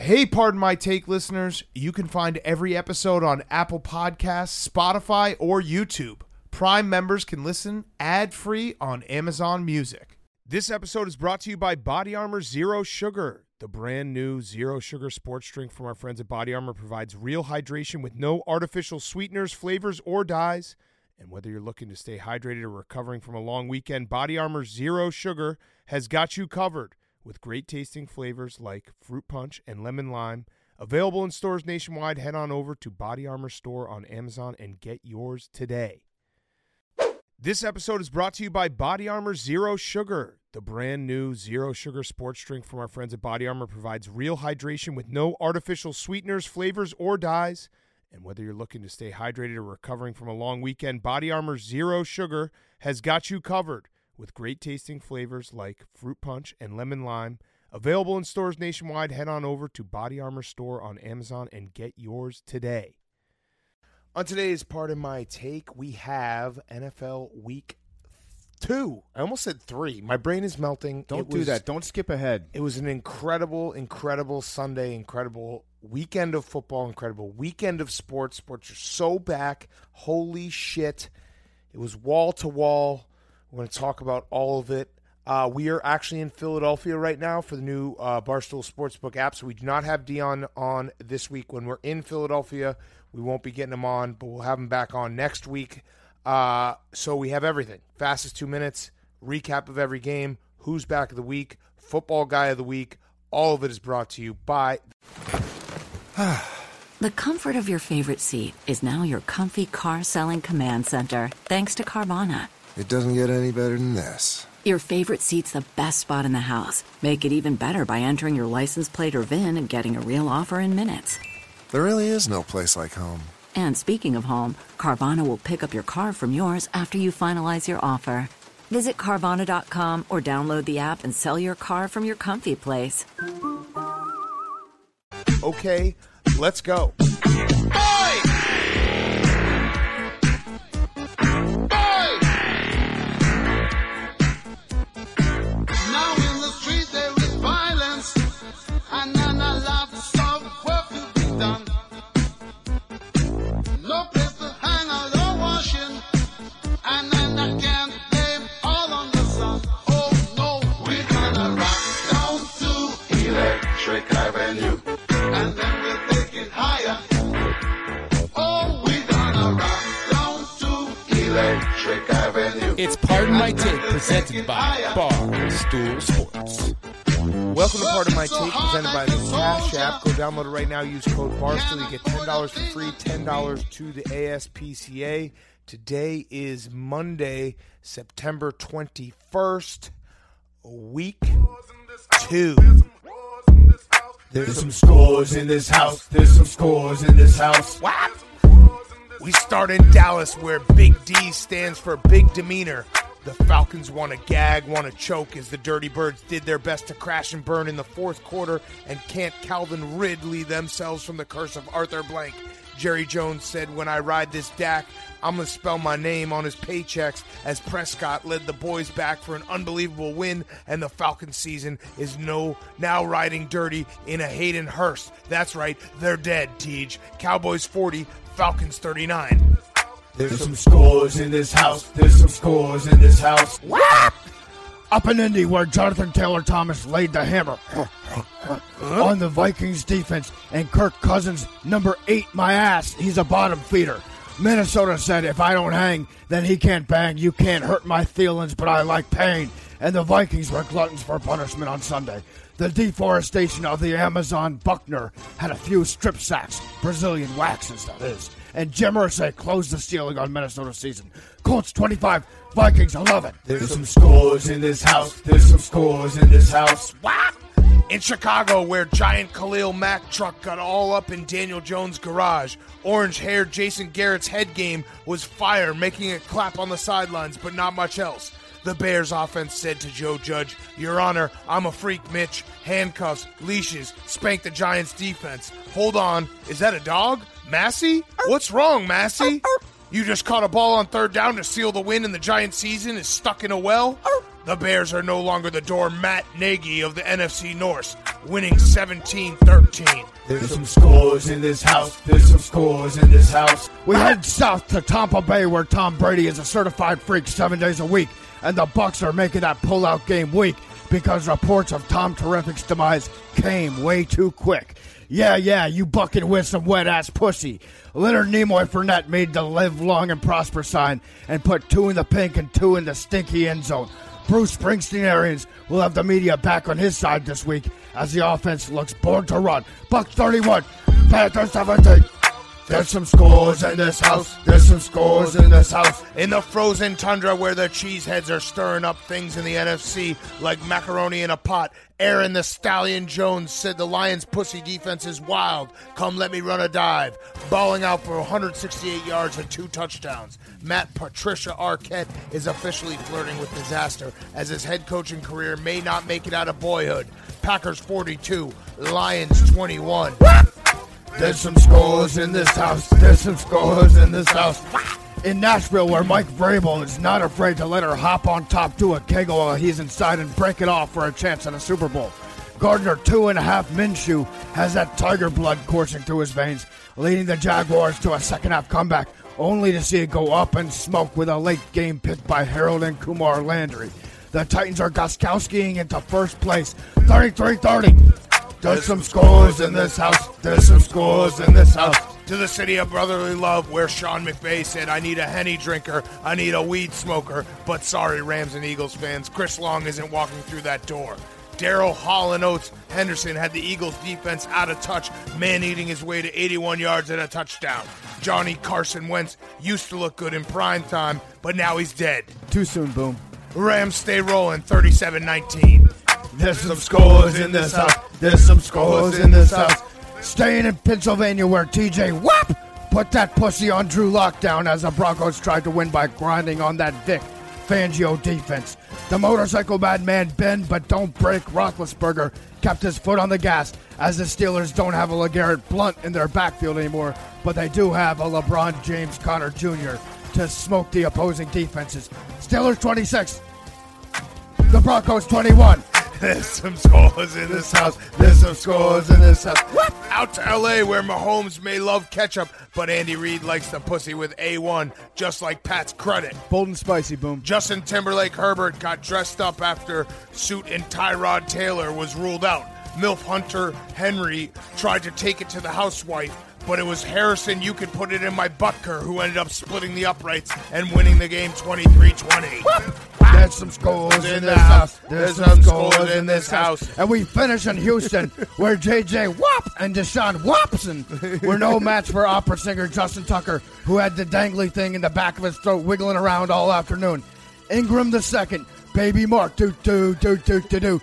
Hey, Pardon My Take listeners, you can find every episode on Apple Podcasts, Spotify, or YouTube. Prime members can listen ad-free on Amazon Music. This episode is brought to you by Body Armor Zero Sugar. The brand new Zero Sugar sports drink from our friends at Body Armor provides real hydration with no artificial sweeteners, flavors, or dyes. And whether you're looking to stay hydrated or recovering from a long weekend, Body Armor Zero Sugar has got you covered with great tasting flavors like fruit punch and lemon lime. Available in stores nationwide. Head on over to Body Armor store on Amazon and get yours today. This episode is brought to you by Body Armor Zero Sugar. The brand new Zero Sugar sports drink from our friends at Body Armor provides real hydration with no artificial sweeteners, flavors, or dyes. And whether you're looking to stay hydrated or recovering from a long weekend, Body Armor Zero Sugar has got you covered with great tasting flavors like fruit punch and lemon lime. Available in stores nationwide. Head on over to Body Armor store on Amazon and get yours today. On today's Pardon My Take, we have NFL Week 2. I almost said 3. My brain is melting. Don't do that. Don't skip ahead. It was an incredible Sunday, incredible weekend of football, incredible weekend of sports. Sports are so back. Holy shit. It was wall to wall. We're going to talk about all of it. We are actually in Philadelphia right now for the new Barstool Sportsbook app, so we do not have Dion on this week. When we're in Philadelphia, we won't be getting him on, but we'll have him back on next week. So we have everything. Fastest 2 minutes, recap of every game, who's back of the week, football guy of the week. All of it is brought to you by... The comfort of your favorite seat is now your comfy car-selling command center, thanks to Carvana. It doesn't get any better than this. Your favorite seat's the best spot in the house. Make it even better by entering your license plate or VIN and getting a real offer in minutes. There really is no place like home. And speaking of home, Carvana will pick up your car from yours after you finalize your offer. Visit Carvana.com or download the app and sell your car from your comfy place. Okay, let's go. It's Pardon My Take, presented by Barstool Sports. Welcome to Pardon My Take, presented by the Cash App. Go download it right now. Use code Barstool. You get $10 for free, $10 to the ASPCA. Today is Monday, September 21st, week 2. There's some scores in this house. There's some scores in this house. What? We start in Dallas, where Big D stands for big demeanor. The Falcons want to gag, want to choke, as the Dirty Birds did their best to crash and burn in the fourth quarter, and can't Calvin Ridley themselves from the curse of Arthur Blank. Jerry Jones said, when I ride this Dak, I'm going to spell my name on his paychecks, as Prescott led the boys back for an unbelievable win, and the Falcons season is now riding dirty in a Hayden Hurst. That's right, they're dead, Teej. Cowboys 40, Falcons 39. There's some scores in this house. There's some scores in this house. What? Up in Indy, where Jonathan Taylor Thomas laid the hammer on the Vikings defense, and Kirk Cousins, number 8, my ass. He's a bottom feeder. Minnesota said, if I don't hang, then he can't bang. You can't hurt my feelings, but I like pain. And the Vikings were gluttons for punishment on Sunday. The deforestation of the Amazon Buckner had a few strip sacks, Brazilian waxes, that is. And Jim Irsay closed the ceiling on Minnesota season. Colts 25, Vikings 11. There's some scores in this house. There's some scores in this house. What? In Chicago, where giant Khalil Mack truck got all up in Daniel Jones' garage, orange-haired Jason Garrett's head game was fire, making it clap on the sidelines, but not much else. The Bears offense said to Joe Judge, Your Honor, I'm a freak, Mitch. Handcuffs, leashes, spank the Giants' defense. Hold on, is that a dog? Massey? What's wrong, Massey? You just caught a ball on third down to seal the win and the Giants' season is stuck in a well? The Bears are no longer the door Matt Nagy of the NFC North, winning 17-13. There's some scores in this house. There's some scores in this house. We head south to Tampa Bay, where Tom Brady is a certified freak 7 days a week, and the Bucs are making that pullout game weak because reports of Tom Terrific's demise came way too quick. Yeah, you bucking with some wet-ass pussy. Leonard Nimoy Fournette made the live long and prosper sign and put 2 in the pink and 2 in the stinky end zone. Bruce Springsteen-arians will have the media back on his side this week as the offense looks born to run. Buck 31, Panthers 17. There's some scores in this house. There's some scores in this house. In the frozen tundra where the cheeseheads are stirring up things in the NFC like macaroni in a pot, Aaron the Stallion Jones said the Lions' pussy defense is wild. Come let me run a dive. Balling out for 168 yards and 2 touchdowns. Matt Patricia Arquette is officially flirting with disaster as his head coaching career may not make it out of boyhood. Packers 42, Lions 21. There's some scores in this house. There's some scores in this house. In Nashville, where Mike Vrabel is not afraid to let her hop on top to a kegel while he's inside and break it off for a chance at a Super Bowl. Gardner 2.5 Minshew has that tiger blood coursing through his veins, leading the Jaguars to a second-half comeback, only to see it go up in smoke with a late-game pick by Harold and Kumar Landry. The Titans are Gostkowskiing into first place, 33-30. There's some scores in this house. There's some scores in this house. To the city of brotherly love where Sean McVay said, I need a Henny drinker, I need a weed smoker. But sorry, Rams and Eagles fans, Chris Long isn't walking through that door. Daryl Hall and Oates Henderson had the Eagles defense out of touch, man-eating his way to 81 yards and a touchdown. Johnny Carson Wentz used to look good in prime time, but now he's dead. Too soon, Boom. Rams stay rolling, 37-19. There's some scores in this house. There's some scores in this house. Staying in Pennsylvania where TJ Wapp put that pussy on Drew Lockdown as the Broncos tried to win by grinding on that Vic Fangio defense. The motorcycle madman Ben but don't break Roethlisberger kept his foot on the gas as the Steelers don't have a LeGarrette Blount in their backfield anymore, but they do have a LeBron James Conner Jr. to smoke the opposing defenses. Steelers 26. The Broncos 21. There's some scores in this house. There's some scores in this house. What? Out to L.A. where Mahomes may love ketchup, but Andy Reid likes the pussy with A1, just like Pat's credit. Bold and spicy, Boom. Justin Timberlake Herbert got dressed up after suit and Tyrod Taylor was ruled out. MILF Hunter Henry tried to take it to the housewife, but it was Harrison, you could put it in my Butker, who ended up splitting the uprights and winning the game 23-20. There's some scores in this house. There's some scores in this house. And we finish in Houston, where J.J. Watt and Deshaun Watson were no match for opera singer Justin Tucker, who had the dangly thing in the back of his throat wiggling around all afternoon. Ingram II, Baby Mark, tucked the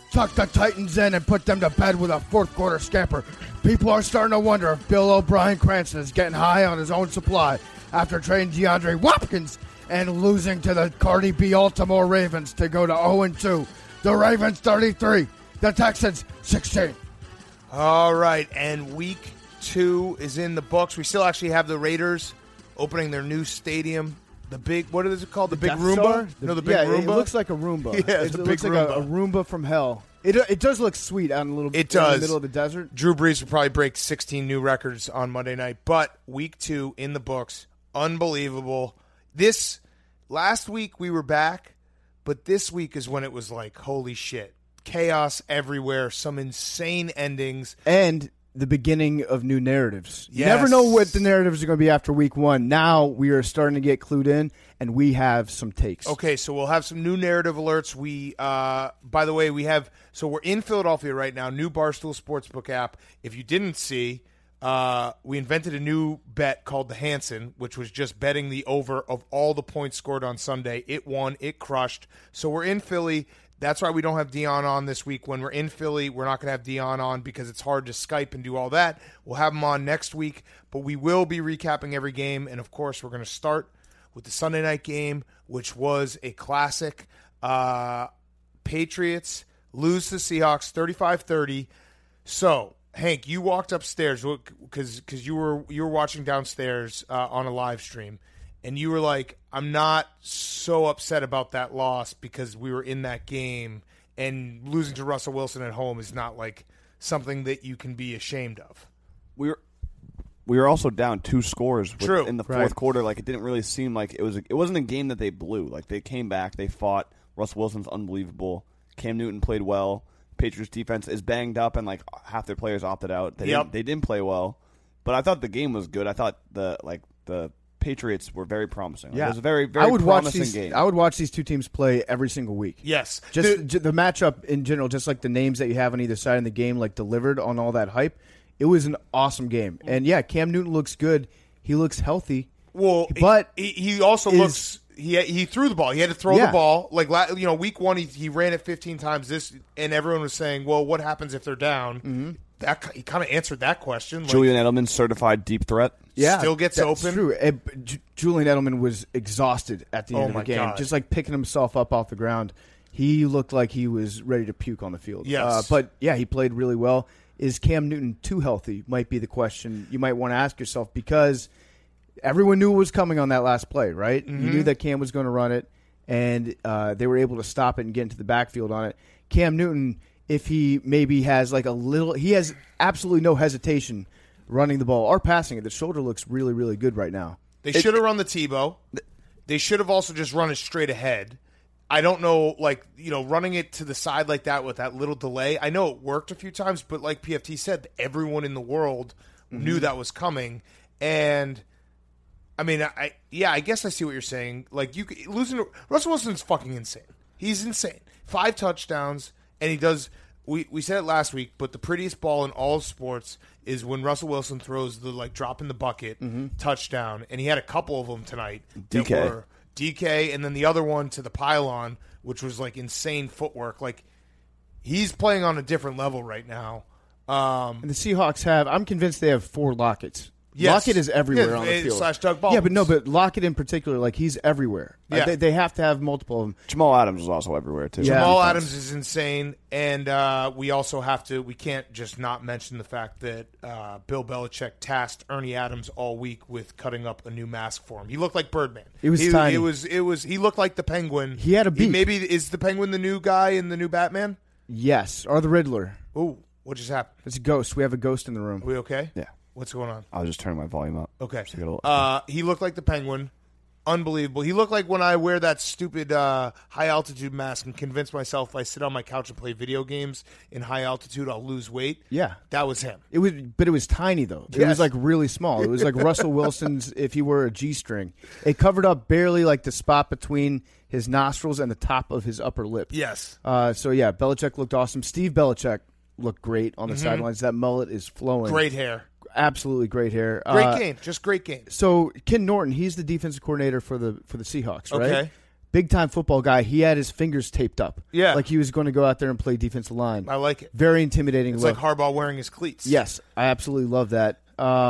Titans in and put them to bed with a fourth-quarter scamper. People are starting to wonder if Bill O'Brien Cranston is getting high on his own supply after trading DeAndre Hopkins and losing to the Cardi B Baltimore Ravens to go to 0-2. The Ravens 33, the Texans 16. All right, and week 2 is in the books. We still actually have the Raiders opening their new stadium. The big, what is it called? The Big Roomba? No, the big Roomba? It looks like a Roomba. Yeah, it's it a looks big like Roomba. a Roomba from hell. It does look sweet out in a little bit. It does. In the middle of the desert. Drew Brees will probably break 16 new records on Monday night, but week 2 in the books. Unbelievable. Last week we were back, but this week is when it was like, holy shit. Chaos everywhere, some insane endings. And the beginning of new narratives. You Yes. never know what the narratives are going to be after week 1. Now we are starting to get clued in, and we have some takes. Okay, so we'll have some new narrative alerts. By the way, we're in Philadelphia right now, new Barstool Sportsbook app. If you didn't see, we invented a new bet called the Hanson, which was just betting the over of all the points scored on Sunday. It won. It crushed. So we're in Philly. That's why we don't have Dion on this week. When we're in Philly, we're not going to have Dion on because it's hard to Skype and do all that. We'll have him on next week, but we will be recapping every game. And, of course, we're going to start with the Sunday night game, which was a classic. Patriots lose to Seahawks 35-30. So, Hank, you walked upstairs because you were watching downstairs on a live stream, and you were like, I'm not so upset about that loss because we were in that game, and losing to Russell Wilson at home is not like something that you can be ashamed of. We were also down 2 scores True. in the fourth quarter. Like, it didn't really seem like it wasn't a game that they blew. Like, they came back, they fought. Russell Wilson's unbelievable. Cam Newton played well. Patriots defense is banged up, and like half their players opted out. They didn't play well, but I thought the game was good. I thought the Patriots were very promising. Like, it was a very promising game. I would watch these two teams play every single week. Yes, just the matchup in general, just like the names that you have on either side in the game, like delivered on all that hype. It was an awesome game, and yeah, Cam Newton looks good. He looks healthy. Well, but he also looks. He threw the ball. He had to throw the ball. Like, week 1, he ran it 15 times. And everyone was saying, well, what happens if they're down? Mm-hmm. He kind of answered that question. Julian Edelman, certified deep threat. Yeah, still gets open. True. Julian Edelman was exhausted at the end of the game, God. just like picking himself up off the ground. He looked like he was ready to puke on the field. Yes. But yeah, he played really well. Is Cam Newton too healthy? Might be the question you might want to ask yourself, because everyone knew what was coming on that last play, right? Mm-hmm. You knew that Cam was going to run it, and they were able to stop it and get into the backfield on it. Cam Newton, if he maybe has like he has absolutely no hesitation running the ball or passing it. The shoulder looks really, really good right now. They should have run the Tebow. They should have also just run it straight ahead. I don't know, running it to the side like that with that little delay. I know it worked a few times, but like PFT said, everyone in the world knew that was coming. And I mean, I guess I see what you're saying. Like, losing Russell Wilson's fucking insane. He's insane. 5 touchdowns, and he does. We said it last week, but the prettiest ball in all of sports is when Russell Wilson throws the drop in the bucket touchdown, and he had a couple of them tonight. DK. That were DK, and then the other one to the pylon, which was like insane footwork. Like, he's playing on a different level right now. And the Seahawks I'm convinced they have 4 Lockets. Yes. Lockett is everywhere on the field. / Doug Baldwin. Yeah, but Lockett in particular, like, he's everywhere. Yeah. They have to have multiple of them. Jamal Adams is also everywhere, too. Yeah. Jamal Adams is insane, and we also we can't just not mention the fact that Bill Belichick tasked Ernie Adams all week with cutting up a new mask for him. He looked like Birdman. He was tiny. He looked like the Penguin. He had a beak. Maybe is the Penguin the new guy in the new Batman? Yes, or the Riddler. Ooh, what just happened? It's a ghost. We have a ghost in the room. Are we okay? Yeah. What's going on? I was just turning my volume up. Okay. He Looked like the Penguin. Unbelievable. He looked like when I wear that stupid high-altitude mask and convince myself if I sit on my couch and play video games in high altitude, I'll lose weight. Yeah. That was him. But it was tiny, though. It was, like, really small. It was like Russell Wilson's if he were a G-string. It covered up barely, like, the spot between his nostrils and the top of his upper lip. Yes. So, yeah, Belichick looked awesome. Steve Belichick looked great on the sidelines. That mullet is flowing. Great hair. Absolutely great hair. Great game. Just great game. So Ken Norton, he's the defensive coordinator for the Seahawks, right? Okay. Big time football guy. He had his fingers taped up. Yeah. Like he was going to go out there and play defensive line. I like it. Very intimidating It's look. like Harbaugh wearing his cleats. Yes, I absolutely love that.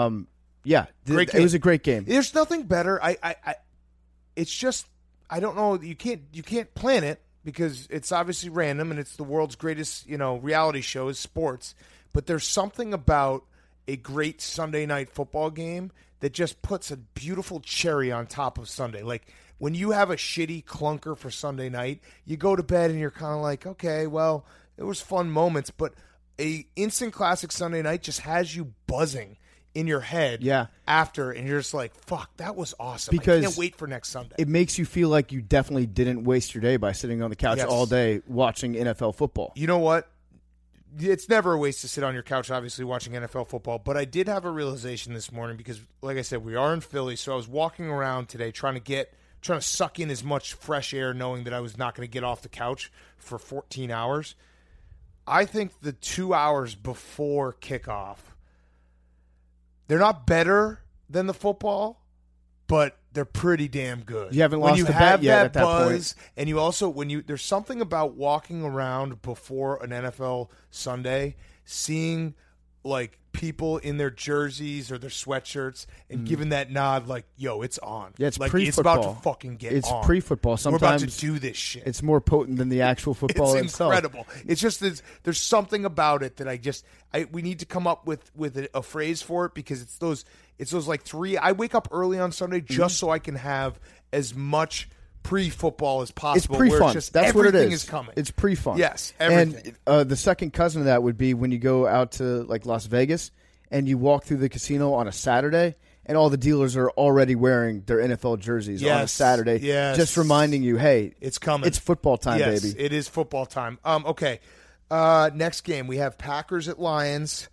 Great game. It was a great game. There's nothing better. It's just I don't know. You can't plan it because it's obviously random and it's the world's greatest reality show is sports. But there's something about a great Sunday night football game that just puts a beautiful cherry on top of Sunday. Like when you have a shitty clunker for Sunday night, you go to bed and you're kind of like, okay, well, it was fun moments, but a instant classic Sunday night just has you buzzing in your head after, and you're just like, fuck, that was awesome. Because I can't wait for next Sunday. It makes you feel like you definitely didn't waste your day by sitting on the couch all day watching NFL football. You know what? It's never a waste to sit on your couch, obviously, watching NFL football. But I did have a realization this morning because, like I said, we are in Philly. So I was walking around today trying to suck in as much fresh air, knowing that I was not going to get off the couch for 14 hours. I think the 2 hours before kickoff, they're not better than the football, but they're pretty damn good. You haven't lost the bet yet at that point. And you also, there's something about walking around before an NFL Sunday, seeing like people in their jerseys or their sweatshirts and giving that nod like, yo, it's on. Yeah, it's like, pre-football. It's about to fucking get It's on. pre-football. Sometimes we're about to do this shit. It's more potent than the actual football It's itself. incredible. It's just there's something about it that we need to come up with a phrase for it, because it's those like three. I wake up early on Sunday just so I can have as much pre-football as possible. It's pre-fun. Where it's just That's what it everything is. coming. It's pre-fun. Yes, everything. And the second cousin of that would be when you go out to like Las Vegas and you walk through the casino on a Saturday, and all the dealers are already wearing their NFL jerseys on a Saturday, just reminding you, hey, it's coming. It's football time, yes, baby. It is football time. Okay. Next game, we have Packers at Lions.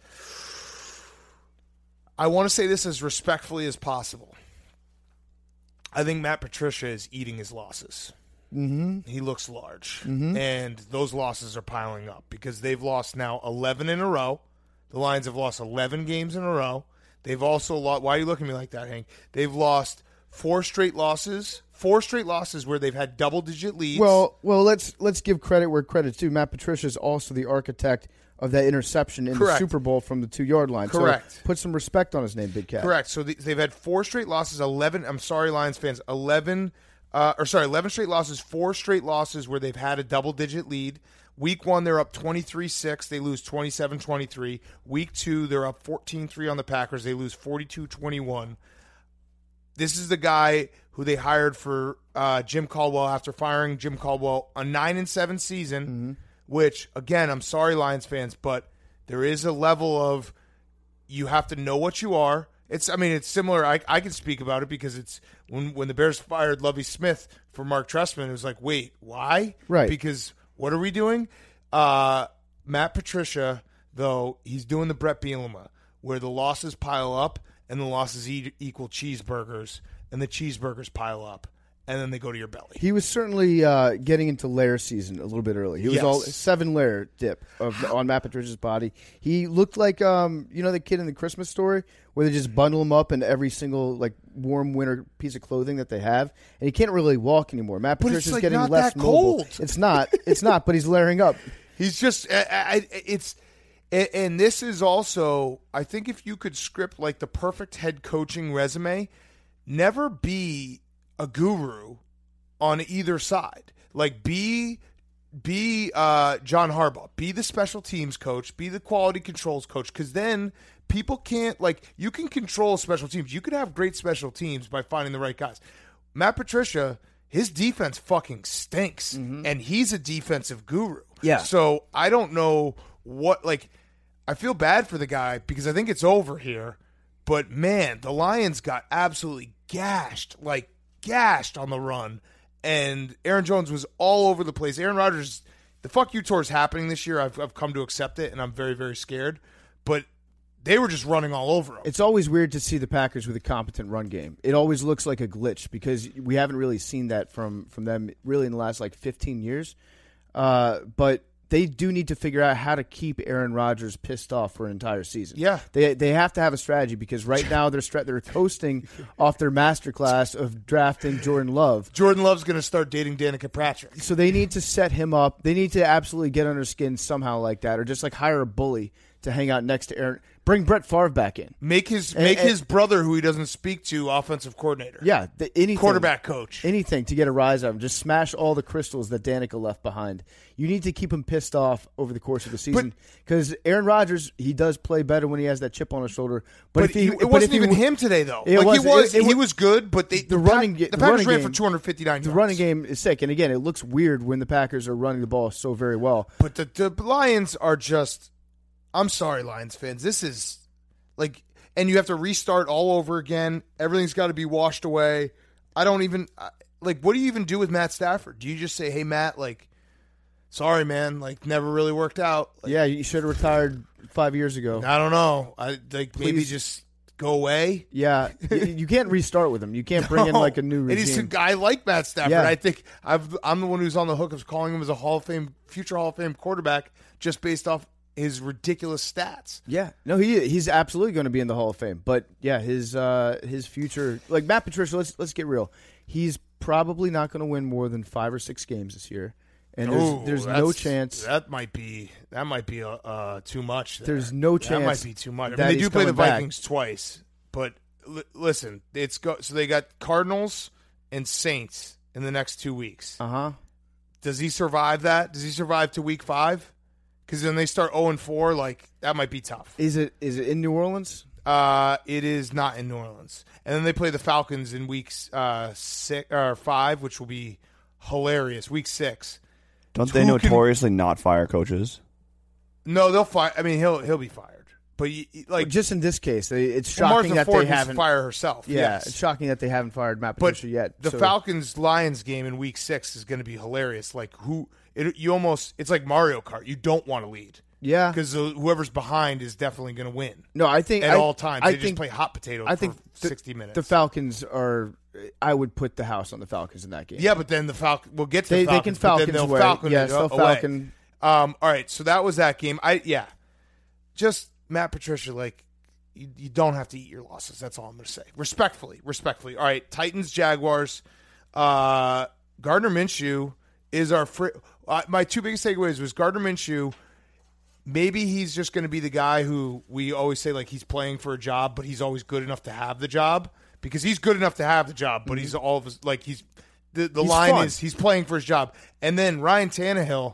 I want to say this as respectfully as possible. I think Matt Patricia is eating his losses. Mm-hmm. He looks large. Mm-hmm. And those losses are piling up because they've lost now 11 in a row. The Lions have lost 11 games in a row. They've also lost. Why are you looking at me like that, Hank? They've lost 4 straight losses. 4 straight losses where they've had double-digit leads. Well, let's give credit where credit's due. Matt Patricia is also the architect of that interception in the Super Bowl from the 2-yard line. Correct. So put some respect on his name, Big Cat. Correct. So they've had 4 straight losses. 11. I'm sorry, Lions fans. 11 straight losses. 4 straight losses where they've had a double-digit lead. Week 1, they're up 23-6. They lose 27-23. Week 2, they're up 14-3 on the Packers. They lose 42-21. This is the guy who they hired for Jim Caldwell after firing Jim Caldwell, a 9-7 season, which, again, I'm sorry, Lions fans, but there is a level of you have to know what you are. It's similar. I can speak about it because it's when the Bears fired Lovie Smith for Mark Trestman, it was like, wait, why? Right. Because what are we doing? Matt Patricia, though, he's doing the Brett Bielema, where the losses pile up and the losses equal cheeseburgers, and the cheeseburgers pile up, and then they go to your belly. He was certainly getting into layer season a little bit early. He was all 7-layer dip on Matt Patricia's body. He looked like the kid in the Christmas Story where they just bundle him up in every single like warm winter piece of clothing that they have, and he can't really walk anymore. Matt Patricia's like getting not less that mobile. cold. It's not, but he's layering up. He's just and this is also, I think, if you could script like the perfect head coaching resume, never be a guru on either side. Like be John Harbaugh, be the special teams coach, be the quality controls coach, because then people can't, like, you can control special teams. You could have great special teams by finding the right guys. Matt Patricia, his defense fucking stinks, and he's a defensive guru. Yeah. So I don't know what, like, I feel bad for the guy because I think it's over here. But, man, the Lions got absolutely gashed on the run. And Aaron Jones was all over the place. Aaron Rodgers, the fuck you tour is happening this year. I've come to accept it, and I'm very, very scared. But they were just running all over him. It's always weird to see the Packers with a competent run game. It always looks like a glitch because we haven't really seen that from them really in the last, 15 years. But they do need to figure out how to keep Aaron Rodgers pissed off for an entire season. Yeah. They have to have a strategy because right now they're toasting off their masterclass of drafting Jordan Love. Jordan Love's going to start dating Danica Patrick. So they need to set him up. They need to absolutely get under his skin somehow like that, or just hire a bully to hang out next to Aaron. Bring Brett Favre back in. Make his brother, who he doesn't speak to, offensive coordinator. Yeah, anything, quarterback coach. Anything to get a rise out of him. Just smash all the crystals that Danica left behind. You need to keep him pissed off over the course of the season because Aaron Rodgers, he does play better when he has that chip on his shoulder. But it wasn't even him today, though. He was good, but the Packers ran for 259 yards. The running game is sick, and again, it looks weird when the Packers are running the ball so very well. But the Lions are just. I'm sorry, Lions fans. This is and you have to restart all over again. Everything's got to be washed away. I don't even what do you even do with Matt Stafford? Do you just say, "Hey, Matt, sorry, man, never really worked out." Yeah, you should have retired 5 years ago. I don't know. Maybe just go away. Yeah, you can't restart with him. You can't bring in a new regime. And he's a guy like Matt Stafford. Yeah. I think I'm the one who's on the hook of calling him as a future Hall of Fame quarterback just based off his ridiculous stats. Yeah, no, he's absolutely going to be in the Hall of Fame. But yeah, his future, Matt Patricia. Let's get real. He's probably not going to win more than 5 or 6 games this year, And there's no that's- chance. That might be too much. There's no chance. That might be too much. I that mean, they he's do play the coming back. Vikings twice, but listen, so they got Cardinals and Saints in the next 2 weeks. Does he survive that? Does he survive to week 5? Because then they start 0-4. Like that might be tough. Is it in New Orleans? It is not in New Orleans, and then they play the Falcons in weeks 6 or 5, which will be hilarious. Week 6. Don't they notoriously not fire coaches? No, they'll fire. I mean, he'll be fired. But like Just in this case, it's Martha shocking that Ford they needs to haven't fire herself. Yeah, yes. it's shocking that they haven't fired Matt But Patricia yet. the so- Falcons-Lions game in Week 6 is going to be hilarious. Like it's like Mario Kart. You don't want to lead. Yeah, Because whoever's behind is definitely going to win. no, I think At all times, I they think just play hot potato I for think 60 minutes. the Falcons are. I would put the house on the Falcons in that game. Yeah, but then the Falcon. We'll get to they the Falcons. can but Falcons then they'll away. Falcon Yes, it they'll away. Falcon. All right, so that was that game. Just Matt Patricia. Like you don't have to eat your losses. That's all I'm going to say. Respectfully. All right, Titans Jaguars. Gardner Minshew is our. My two biggest takeaways was Gardner Minshew. Maybe he's just going to be the guy who we always say like he's playing for a job, but he's always good enough to have the job because he's good enough to have the job, but he's all of his like he's the line fun. is he's playing for his job. And then Ryan Tannehill.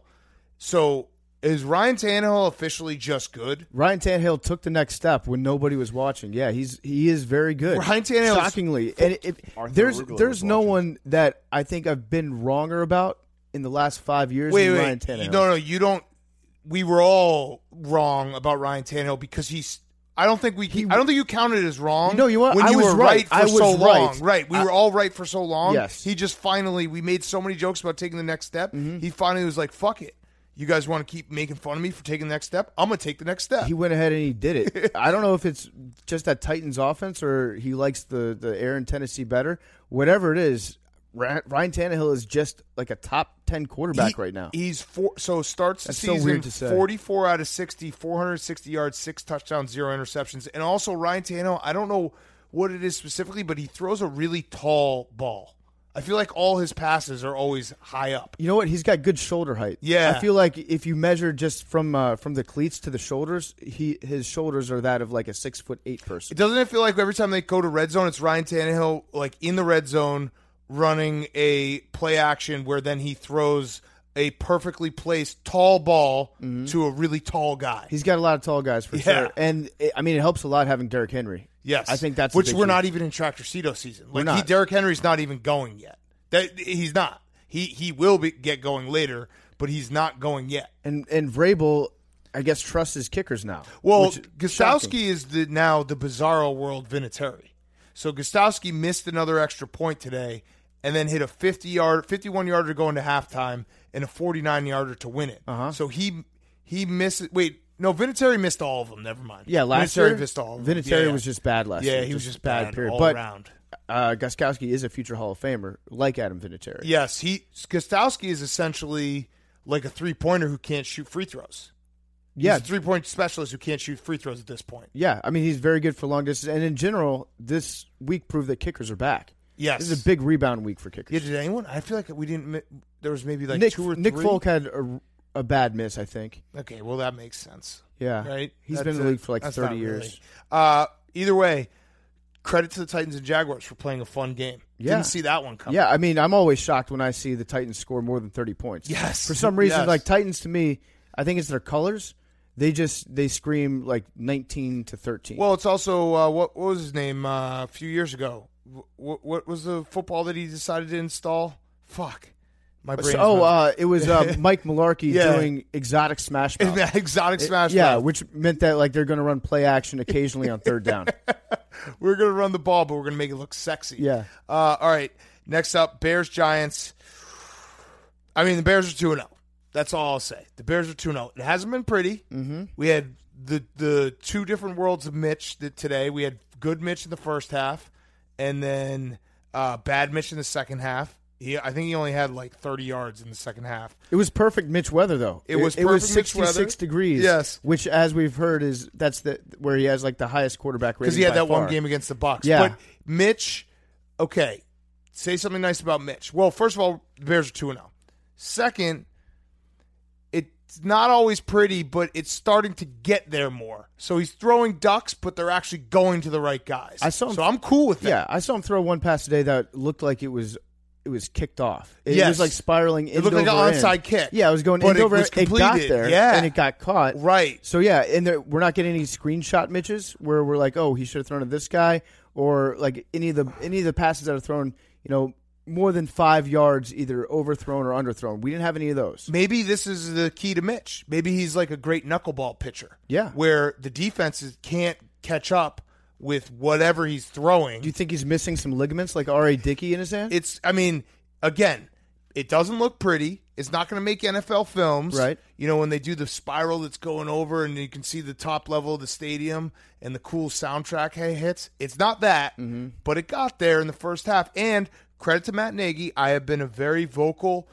So is Ryan Tannehill officially just good? Ryan Tannehill took the next step when nobody was watching. Yeah, he is very good. Ryan Tannehill, shockingly, and Arthur there's Arugula was no watching. one that I think I've been wronger about in the last 5 years Wait, than Ryan Tannehill. no, you don't. We were all wrong about Ryan Tannehill because I don't think you counted as wrong. No, you know what? When I you was were right. for I was so long. right. Right. We were all right for so long. Yes. He just finally, we made so many jokes about taking the next step. He finally was like, fuck it. You guys want to keep making fun of me for taking the next step? I'm going to take the next step. He went ahead and he did it. I don't know if it's just that Titans offense or he likes the air in Tennessee better. Whatever it is, Ryan Tannehill is just like a top 10 quarterback right now. He's starts the That's so season weird to say. 44 out of 60, 460 yards, 6 touchdowns, 0 interceptions. And also Ryan Tannehill, I don't know what it is specifically, but he throws a really tall ball. I feel like all his passes are always high up. You know what? He's got good shoulder height. Yeah. I feel like if you measure just from the cleats to the shoulders, his shoulders are that of like a 6'8" person. Doesn't it feel like every time they go to red zone, it's Ryan Tannehill like in the red zone running a play action where then he throws a perfectly placed tall ball to a really tall guy. He's got a lot of tall guys for sure. And it helps a lot having Derrick Henry. Yes, I think that's a which big we're key. not even in Tractor Cedo season. Like not. Derrick Henry's not even going yet. He's not. He will get going later, but he's not going yet. And Vrabel, I guess, trusts his kickers now. Well, which is shocking. Gostowski is now the Bizarro World Vinatieri. So Gostowski missed another extra point today, and then hit a 51-yarder going to halftime, and a 49-yarder to win it. So he missed. Wait, no, Vinatieri missed all of them. Never mind. Yeah, last Vinatieri year missed all of them. Vinatieri Yeah. was just bad last year. Yeah, he was just bad period. all but around. Gostowski is a future Hall of Famer, like Adam Vinatieri. Yes, Gostowski is essentially like a three-pointer who can't shoot free throws. Yeah. He's a three-point specialist who can't shoot free throws at this point. Yeah, I mean, he's very good for long distance. And in general, this week proved that kickers are back. Yes. This is a big rebound week for kickers. Yeah, did anyone? I feel like we didn't. There was maybe like Nick 2 or 3. Nick Folk had a bad miss, I think. Okay, well that makes sense. Yeah. Right? He's been in the league for like That's 30 not years. really. Either way, credit to the Titans and Jaguars for playing a fun game. Yeah. Didn't see that one coming. Yeah, I mean, I'm always shocked when I see the Titans score more than 30 points. Yes. For some reason, Yes. like Titans to me, I think it's their colors. They scream like 19-13. Well, it's also what was his name a few years ago? What was the football that he decided to install? Fuck, my brain. it was Mike Mularkey Yeah. doing exotic smash mouth. exotic smash. Yeah, mouth. which meant that like they're going to run play action occasionally on third down. We're gonna run the ball, but we're gonna make it look sexy. Yeah. All right. Next up, Bears Giants. I mean, the Bears are 2-0. That's all I'll say. The Bears are 2-0. It hasn't been pretty. Mm-hmm. We had the two different worlds of Mitch today. We had good Mitch in the first half, and then bad Mitch in the second half. I think he only had like 30 yards in the second half. It was perfect Mitch weather though. It was it was perfect Mitch weather. 66 degrees. Yes. Which, as we've heard, that's where he has like the highest quarterback rating Because he had by that far. one game against the Bucs. Yeah. But Mitch, okay, say something nice about Mitch. Well, first of all, the Bears are 2-0. Second, it's not always pretty, but it's starting to get there more. So he's throwing ducks, but they're actually going to the right guys. So I'm cool with that. Yeah, I saw him throw one pass today that looked like it was kicked off. It Yes. was like spiraling. It looked like an onside kick. Yeah, it was going But end over. it was It got completed. there, Yeah. and it got caught. Right. So yeah, and we're not getting any screenshot Mitches where we're like, oh, he should have thrown to this guy, or like any of the passes that are thrown, more than 5 yards, either overthrown or underthrown. We didn't have any of those. Maybe this is the key to Mitch. Maybe he's like a great knuckleball pitcher. Yeah. Where the defenses can't catch up with whatever he's throwing. Do you think he's missing some ligaments like R.A. Dickey in his hand? Again, it doesn't look pretty. It's not going to make NFL films. Right. When they do the spiral that's going over and you can see the top level of the stadium and the cool soundtrack hits. It's not that, but it got there in the first half. And credit to Matt Nagy. I have been a very vocal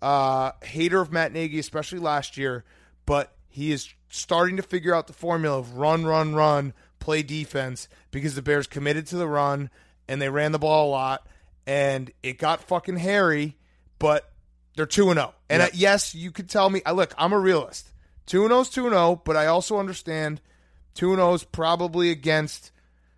hater of Matt Nagy, especially last year, but he is starting to figure out the formula of run, play defense, because the Bears committed to the run and they ran the ball a lot. And it got fucking hairy, but they're 2-0. And yes, you could tell me, look, I'm a realist. 2-0 is 2-0, but I also understand 2-0 is probably against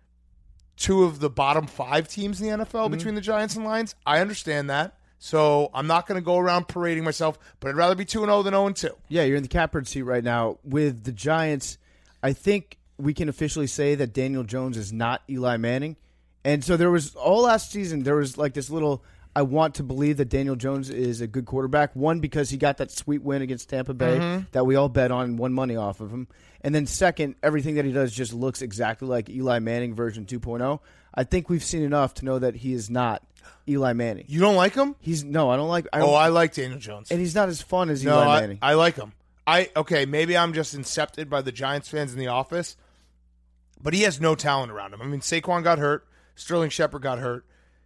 two of the bottom 5 teams in the NFL between the Giants and Lions. I understand that. So I'm not going to go around parading myself, but I'd rather be 2-0 than 0-2. Yeah, you're in the catbird seat right now. With the Giants, I think we can officially say that Daniel Jones is not Eli Manning. And so there was, all last season, there was like this little, I want to believe that Daniel Jones is a good quarterback. One, because he got that sweet win against Tampa Bay that we all bet on and won money off of him. And then second, everything that he does just looks exactly like Eli Manning version 2.0. I think we've seen enough to know that he is not Eli Manning. You don't like him? I don't like. I like Daniel Jones. And he's not as fun as Eli Manning. I like him. Maybe I'm just incepted by the Giants fans in the office, but he has no talent around him. I mean, Saquon got hurt. Sterling Shepard got hurt.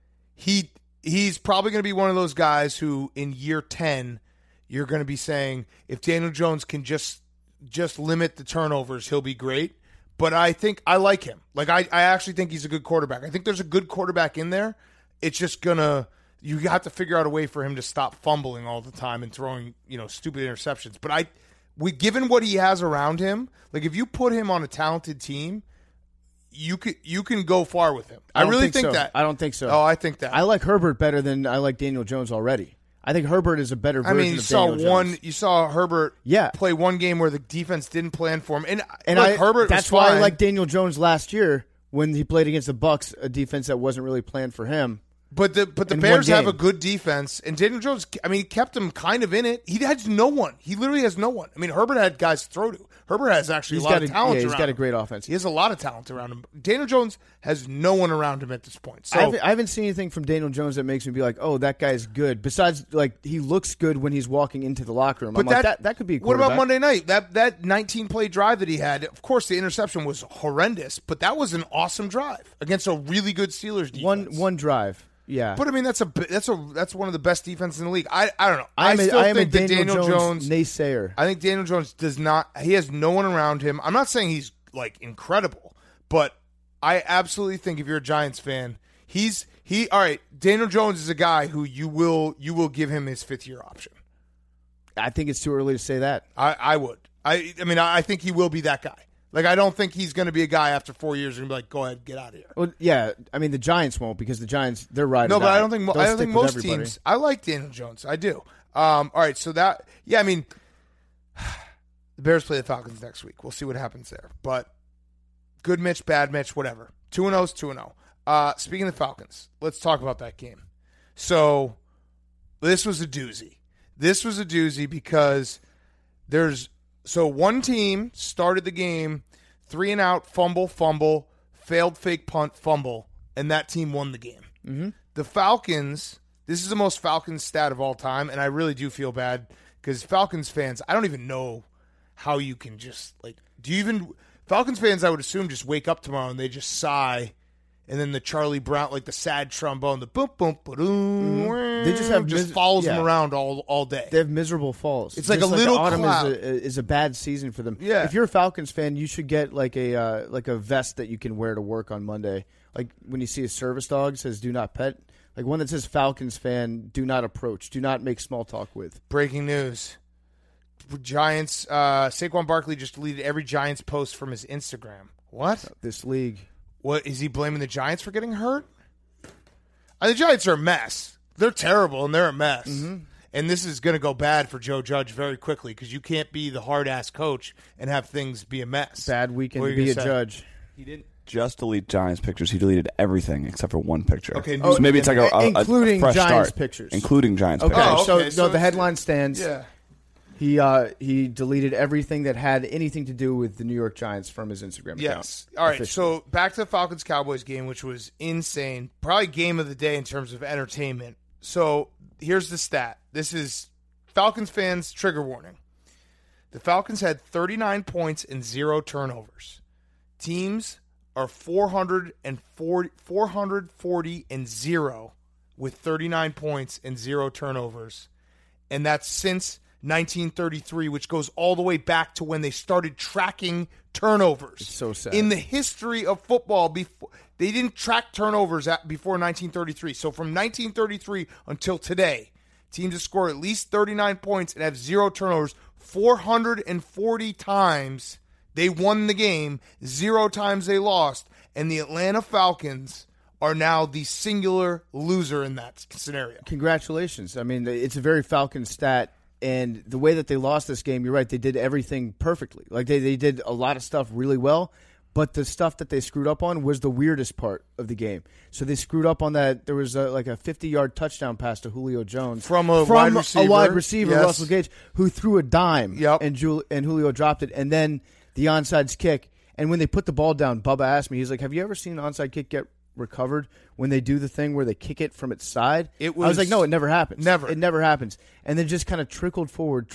He's probably going to be one of those guys who in year 10 you're going to be saying if Daniel Jones can just limit the turnovers, he'll be great. But I think I like him. Like I actually think he's a good quarterback. I think there's a good quarterback in there. It's just you have to figure out a way for him to stop fumbling all the time and throwing, stupid interceptions. But given what he has around him, like if you put him on a talented team, you can go far with him. I really think so. that. I don't think so. Oh, I think that. I like Herbert better than I like Daniel Jones already. I think Herbert is a better version of Daniel Jones. You saw Herbert play one game where the defense didn't plan for him. And Herbert that's was why fine. I like Daniel Jones last year when he played against the Bucs, a defense that wasn't really planned for him. But the Bears have a good defense, and Daniel Jones, he kept him kind of in it. He has no one. He literally has no one. Herbert had guys to throw to. Herbert has actually a lot of talent around him. He's got a great offense. He has a lot of talent around him. Daniel Jones has no one around him at this point. So I haven't seen anything from Daniel Jones that makes me be like, oh, that guy's good. Besides, he looks good when he's walking into the locker room. But that could be a What quarterback. about Monday night? That 19-play drive that he had, of course, the interception was horrendous, but that was an awesome drive against a really good Steelers defense. One drive. Yeah, but that's one of the best defenses in the league. I don't know. I still am think a that Daniel Jones naysayer. I think Daniel Jones does not. He has no one around him. I'm not saying he's incredible, but I absolutely think if you're a Giants fan, all right. Daniel Jones is a guy who you will give him his 5th-year option. I think it's too early to say that. I would. I think he will be that guy. I don't think he's going to be a guy after 4 years and be like, go ahead, get out of here. Well, yeah. The Giants won't because the Giants, they're right. No, but I don't think most teams. I like Daniel Jones. I do. All right, so that, the Bears play the Falcons next week. We'll see what happens there. But good Mitch, bad Mitch, whatever. 2-0 is 2-0. Speaking of the Falcons, let's talk about that game. So this was a doozy. This was a doozy because one team started the game 3-and-out, fumble, failed fake punt, fumble, and that team won the game. Mm-hmm. The Falcons, this is the most Falcons stat of all time, and I really do feel bad because Falcons fans, I don't even know how you can just, Falcons fans, I would assume, just wake up tomorrow and they just sigh, and then the Charlie Brown, the sad trombone, the boom, boom, boom, they just follows them around all day. They have miserable falls. It's like a little autumn cloud. is a bad season for them. Yeah. If you're a Falcons fan, you should get a vest that you can wear to work on Monday. Like when you see a service dog says "Do not pet," like one that says "Falcons fan, do not approach, do not make small talk with." Breaking news: Giants. Saquon Barkley just deleted every Giants post from his Instagram. What? This league. What is he blaming the Giants for getting hurt? The Giants are a mess. They're terrible and they're a mess. Mm-hmm. And this is going to go bad for Joe Judge very quickly because you can't be the hard-ass coach and have things be a mess. Bad weekend What to are you be a gonna say? judge. He didn't just delete Giants pictures. He deleted everything except for one picture. Okay, so maybe it's like a including fresh Giants start. pictures. Including Giants Okay, pictures. Oh, okay, so so the it's- headline stands. Yeah. He deleted everything that had anything to do with the New York Giants from his Instagram account. Yes. All right, officially. so back to the Falcons-Cowboys game, which was insane. Probably game of the day in terms of entertainment. So here's the stat. This is Falcons fans, trigger warning. The Falcons had 39 points and 0 turnovers. Teams are 440 and 0 with 39 points and 0 turnovers. And that's since 1933, which goes all the way back to when they started tracking turnovers. It's so sad. In the history of football, before they didn't track turnovers before 1933. So from 1933 until today, teams have scored at least 39 points and have 0 turnovers. 440 times they won the game, 0 times they lost, and the Atlanta Falcons are now the singular loser in that scenario. Congratulations. I mean, it's a very Falcon stat. And the way that they lost this game, you're right, they did everything perfectly. Like, they did a lot of stuff really well, but the stuff that they screwed up on was the weirdest part of the game. So they screwed up on that. There was like a 50-yard touchdown pass to Julio Jones. From a wide receiver, yes. Russell Gage, who threw a dime, Yep. and Julio dropped it. And then the onside kick. And when they put the ball down, Bubba asked me, he's like, have you ever seen an onside kick get recovered when they do the thing where they kick it from its side? I was like, no, it never happens. Never. It never happens. And then just kind of trickled forward.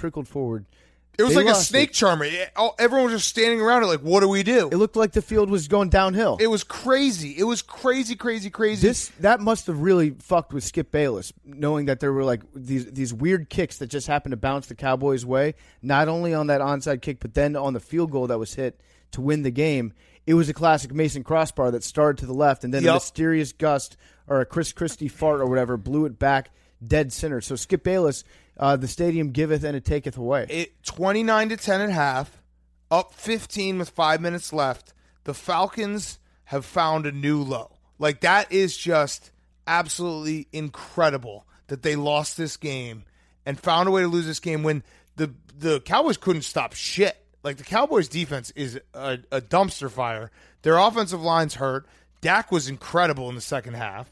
It was They like a lost snake charmer. Everyone was just standing around it like, what do we do? It looked like the field was going downhill. It was crazy. It was crazy. That must have really fucked with Skip Bayless, knowing that there were like these weird kicks that just happened to bounce the Cowboys' way, not only on that onside kick, but then on the field goal that was hit to win the game. It was a classic Mason crossbar that started to the left, and then a mysterious gust or a Chris Christie fart or whatever blew it back dead center. So Skip Bayless, the stadium giveth and it taketh away. 29-10 at half, up 15 with 5 minutes left. The Falcons have found a new low. Like, that is just absolutely incredible that they lost this game and found a way to lose this game when the Cowboys couldn't stop shit. Like, the Cowboys' defense is a dumpster fire. Their offensive line's hurt. Dak was incredible in the second half.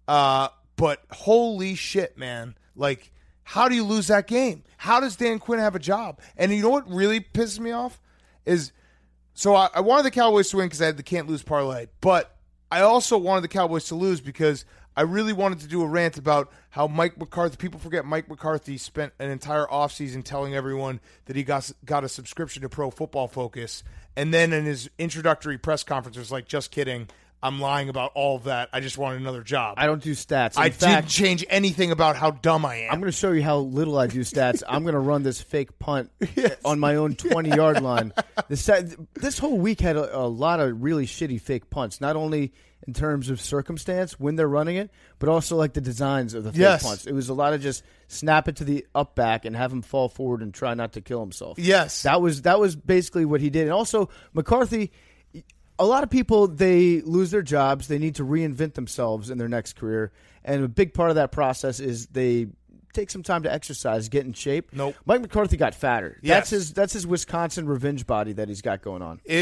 But holy shit, man. Like, how do you lose that game? How does Dan Quinn have a job? And you know what really pisses me off is, so I wanted the Cowboys to win because I had the can't lose parlay, but I also wanted the Cowboys to lose because I really wanted to do a rant about how Mike McCarthy, people forget Mike McCarthy spent an entire offseason telling everyone that he got a subscription to Pro Football Focus, and then in his introductory press conference was like, just kidding, I'm lying about all of that. I just wanted another job. I don't do stats. I didn't change anything about how dumb I am. I'm going to show you how little I do stats. I'm going to run this fake punt on my own 20-yard line. This whole week had a lot of really shitty fake punts, not only in terms of circumstance when they're running it, but also like the designs of the fake punts. It was a lot of just snap it to the up back and have him fall forward and try not to kill himself. Yes. That was basically what he did. And also, McCarthy, a lot of people, they lose their jobs. They need to reinvent themselves in their next career. And a big part of that process is they take some time to exercise, get in shape. Nope. Mike McCarthy got fatter. Yes. That's his Wisconsin revenge body that he's got going on.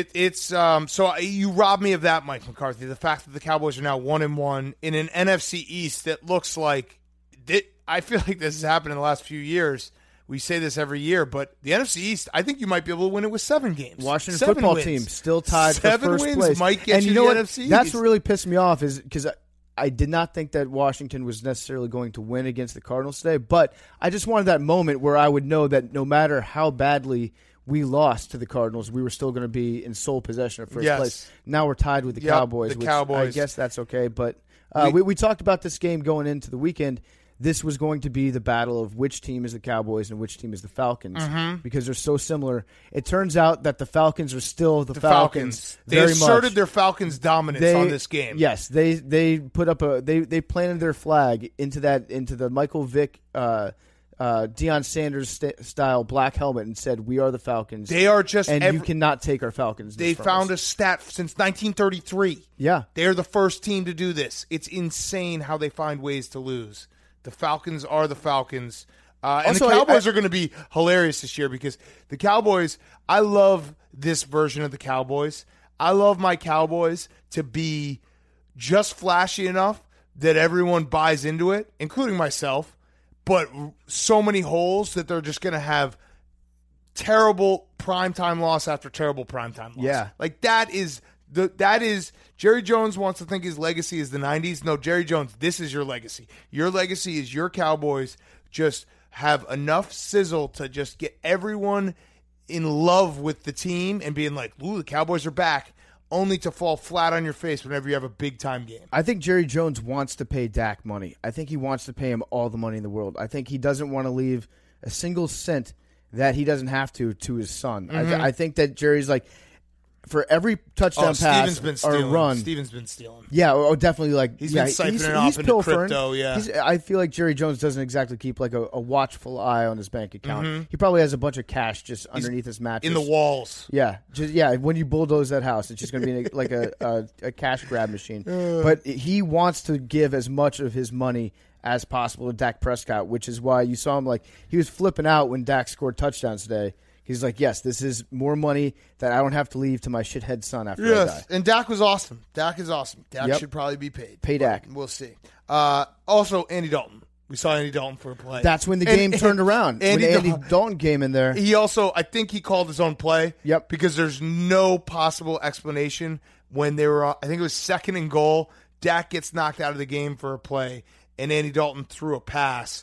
So you robbed me of that, Mike McCarthy. The fact that the Cowboys are now 1-1 in an NFC East that looks like I feel like this has happened in the last few years. We say this every year, but the NFC East, I think you might be able to win it with 7 games. Washington football team still tied for 7 first wins place. might get and you know the what? NFC That's East. what really pissed me off is because I did not think that Washington was necessarily going to win against the Cardinals today, but I just wanted that moment where I would know that no matter how badly we lost to the Cardinals, we were still going to be in sole possession of first place. Now we're tied with the Cowboys, which I guess that's okay. But we talked about this game going into the weekend. This was going to be the battle of which team is the Cowboys and which team is the Falcons because they're so similar. It turns out that the Falcons are still the Falcons. They asserted their Falcons' dominance on this game. Yes, they put up they planted their flag into the Michael Vick Deion Sanders style black helmet and said, "We are the Falcons." They are just and you cannot take our Falcons. They found a stat since 1933. Yeah, they're the first team to do this. It's insane how they find ways to lose. The Falcons are the Falcons. And Also, the Cowboys are going to be hilarious this year because the Cowboys, I love this version of the Cowboys. I love my Cowboys to be just flashy enough that everyone buys into it, including myself, but so many holes that they're just going to have terrible primetime loss after terrible primetime loss. Yeah. Like that is Jerry Jones wants to think his legacy is the 90s. No, Jerry Jones, this is your legacy. Your legacy is your Cowboys just have enough sizzle to just get everyone in love with the team and being like, ooh, the Cowboys are back, only to fall flat on your face whenever you have a big-time game. I think Jerry Jones wants to pay Dak money. I think he wants to pay him all the money in the world. I think he doesn't want to leave a single cent that he doesn't have to his son. Mm-hmm. I think that Jerry's like, for every touchdown pass or run. Steven's been stealing. Yeah, definitely. Like he's been siphoning it off into pilfering. Crypto. Yeah, I feel like Jerry Jones doesn't exactly keep like a watchful eye on his bank account. He probably has a bunch of cash just underneath his mattress in the walls. Yeah, when you bulldoze that house, it's just going to be like a cash grab machine. But he wants to give as much of his money as possible to Dak Prescott, which is why you saw him like he was flipping out when Dak scored touchdowns today. He's like, yes, this is more money that I don't have to leave to my shithead son after I die. And Dak was awesome. Dak is awesome. Dak should probably be paid. Pay Dak. We'll see. Also, Andy Dalton. We saw Andy Dalton for a play. That's when the game turned around. When Andy Dalton came in there. He also, I think he called his own play. Yep. Because there's no possible explanation when they were, I think it was 2nd and goal. Dak gets knocked out of the game for a play, and Andy Dalton threw a pass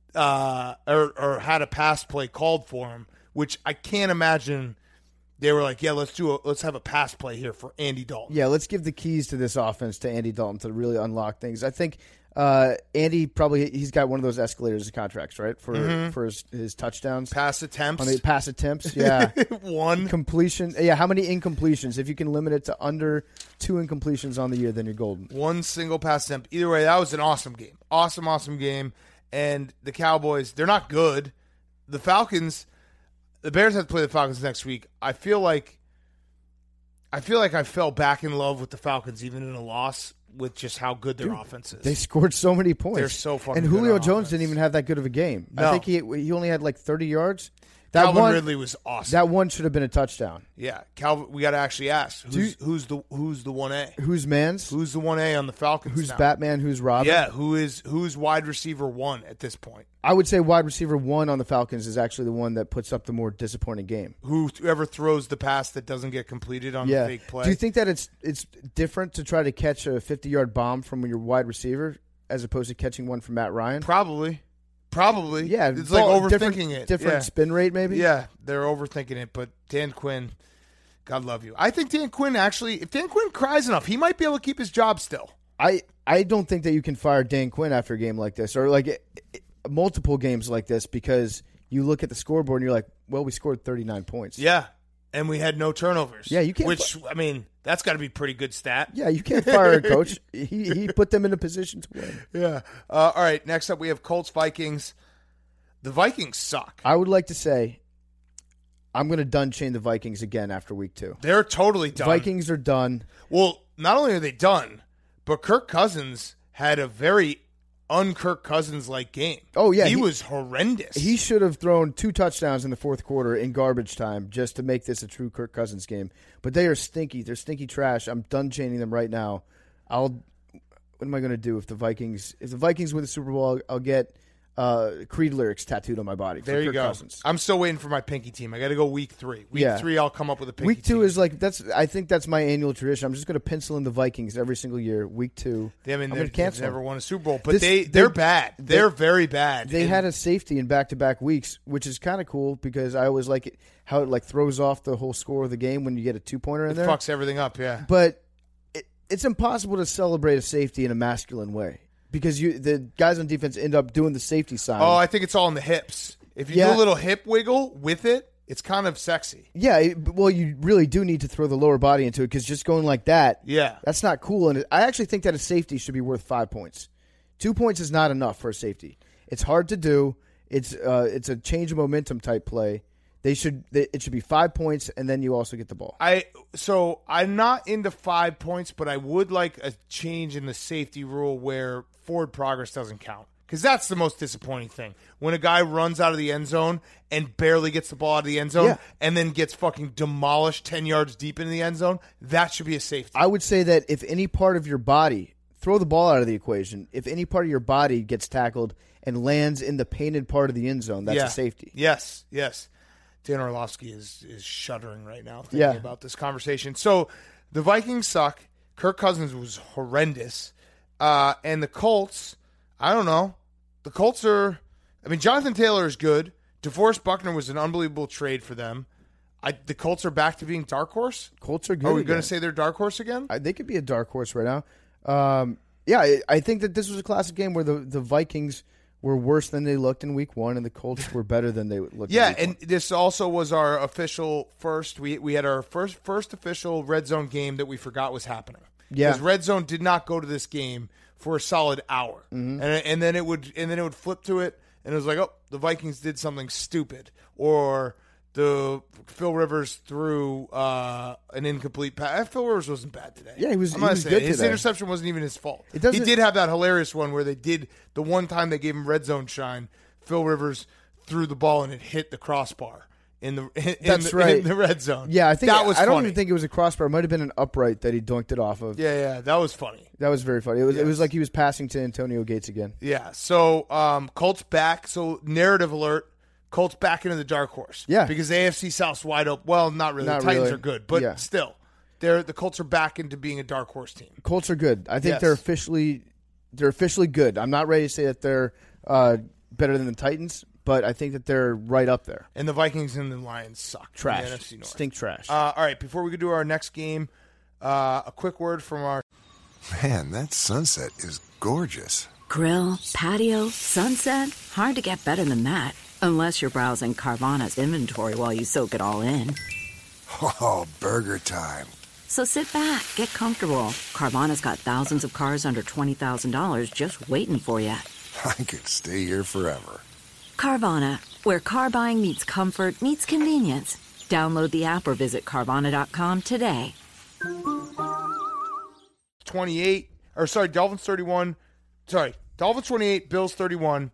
or had a pass play called for him, which I can't imagine they were like, yeah, let's have a pass play here for Andy Dalton. Yeah, let's give the keys to this offense to Andy Dalton to really unlock things. I think Andy he's got one of those escalators of contracts, right? For his touchdowns. Pass attempts. Pass attempts, yeah. One. Completion. Yeah, how many incompletions? If you can limit it to under 2 incompletions on the year, then you're golden. One single pass attempt. Either way, that was an awesome game. Awesome game. And the Cowboys, they're not good. The Falcons... The Bears have to play the Falcons next week. I feel like I fell back in love with the Falcons even in a loss with just how good their offense is. They scored so many points. They're so fucking good. And Julio Jones didn't even have that good of a game. No. I think he only had like 30 yards. Calvin Ridley was awesome. That one should have been a touchdown. Yeah, Calvin. We got to actually ask who's the 1A? Who's Mans? Who's the 1A on the Falcons? Who's now? Batman? Who's Robin? Yeah, who's wide receiver 1 at this point? I would say wide receiver 1 on the Falcons is actually the one that puts up the more disappointing game. Whoever throws the pass that doesn't get completed on the fake play. Do you think that it's different to try to catch a 50-yard bomb from your wide receiver as opposed to catching one from Matt Ryan? Probably. Yeah. It's like overthinking it. Different spin rate, maybe? Yeah, they're overthinking it. But Dan Quinn, God love you. I think Dan Quinn if Dan Quinn cries enough, he might be able to keep his job still. I don't think that you can fire Dan Quinn after a game like this or like multiple games like this because you look at the scoreboard and you're like, well, we scored 39 points. Yeah, and we had no turnovers. Yeah, you can't. Which, that's got to be a pretty good stat. Yeah, you can't fire a coach. He put them in a position to win. Yeah. All right, next up we have Colts-Vikings. The Vikings suck. I would like to say I'm going to done chain the Vikings again after week 2. They're totally done. Vikings are done. Well, not only are they done, but Kirk Cousins had a very un-Kirk Cousins-like game. Oh, yeah. He was horrendous. He should have thrown 2 touchdowns in the fourth quarter in garbage time just to make this a true Kirk Cousins game. But they are stinky. They're stinky trash. I'm done chaining them right now. What am I going to do if the Vikings win the Super Bowl? I'll get Creed lyrics tattooed on my body. There you Kirk go. Cousins. I'm still waiting for my pinky team. I got to go week 3. Week 3, I'll come up with a pinky Week 2 team. is like I think that's my annual tradition. I'm just going to pencil in the Vikings every single year. Week 2, I'm going to cancel. They've never won a Super Bowl, but they're bad. They're very bad. They had a safety in back-to-back weeks, which is kind of cool because I always like it how it like throws off the whole score of the game when you get a 2-pointer in there. It fucks everything up. Yeah, but it's impossible to celebrate a safety in a masculine way. Because the guys on defense end up doing the safety sign. Oh, I think it's all in the hips. If you do a little hip wiggle with it, it's kind of sexy. Yeah, well, you really do need to throw the lower body into it because just going like that, that's not cool. And I actually think that a safety should be worth 5 points. 2 points is not enough for a safety. It's hard to do. It's a change of momentum type play. It should be 5 points, and then you also get the ball. So I'm not into 5 points, but I would like a change in the safety rule where forward progress doesn't count. Because that's the most disappointing thing. When a guy runs out of the end zone and barely gets the ball out of the end zone and then gets fucking demolished 10 yards deep into the end zone, that should be a safety. I would say that if any part of your body, throw the ball out of the equation, if any part of your body gets tackled and lands in the painted part of the end zone, that's a safety. Yes. Dan Orlovsky is shuddering right now thinking about this conversation. So the Vikings suck. Kirk Cousins was horrendous. And the Colts, I don't know. The Colts Jonathan Taylor is good. DeForest Buckner was an unbelievable trade for them. The Colts are back to being dark horse? Colts are good. Are we going to say they're dark horse again? They could be a dark horse right now. I think that this was a classic game where the Vikings were worse than they looked in week 1, and the Colts were better than they looked in week 1. This also was our official first. We had our first official Red Zone game that we forgot was happening. Yeah. Because Red Zone did not go to this game for a solid hour. Mm-hmm. And then it would flip to it, and it was like, oh, the Vikings did something stupid. Or the Phil Rivers threw an incomplete pass. Phil Rivers wasn't bad today. Yeah, he was good today. His interception wasn't even his fault. He did have that hilarious one where they did the one time they gave him red zone shine. Phil Rivers threw the ball and it hit the crossbar in the red zone. Yeah, I think that was. I don't funny. even think it was a crossbar. It might have been an upright that he dunked it off of. Yeah, that was funny. That was very funny. It was like he was passing to Antonio Gates again. Yeah. So Colts back. So narrative alert. Colts back into the dark horse. Yeah. Because the AFC South's wide open. Well, not really. The Titans are good, but still. The Colts are back into being a dark horse team. Colts are good. I think they're officially good. I'm not ready to say that they're better than the Titans, but I think that they're right up there. And the Vikings and the Lions suck. Trash. In the NFC North. Stink trash. All right, before we go to our next game, a quick word from our... Man, that sunset is gorgeous. Grill, patio, sunset. Hard to get better than that. Unless you're browsing Carvana's inventory while you soak it all in. Oh, burger time. So sit back, get comfortable. Carvana's got thousands of cars under $20,000 just waiting for you. I could stay here forever. Carvana, where car buying meets comfort, meets convenience. Download the app or visit Carvana.com today. Dolphins 31. Dolphins 28, Bills 31.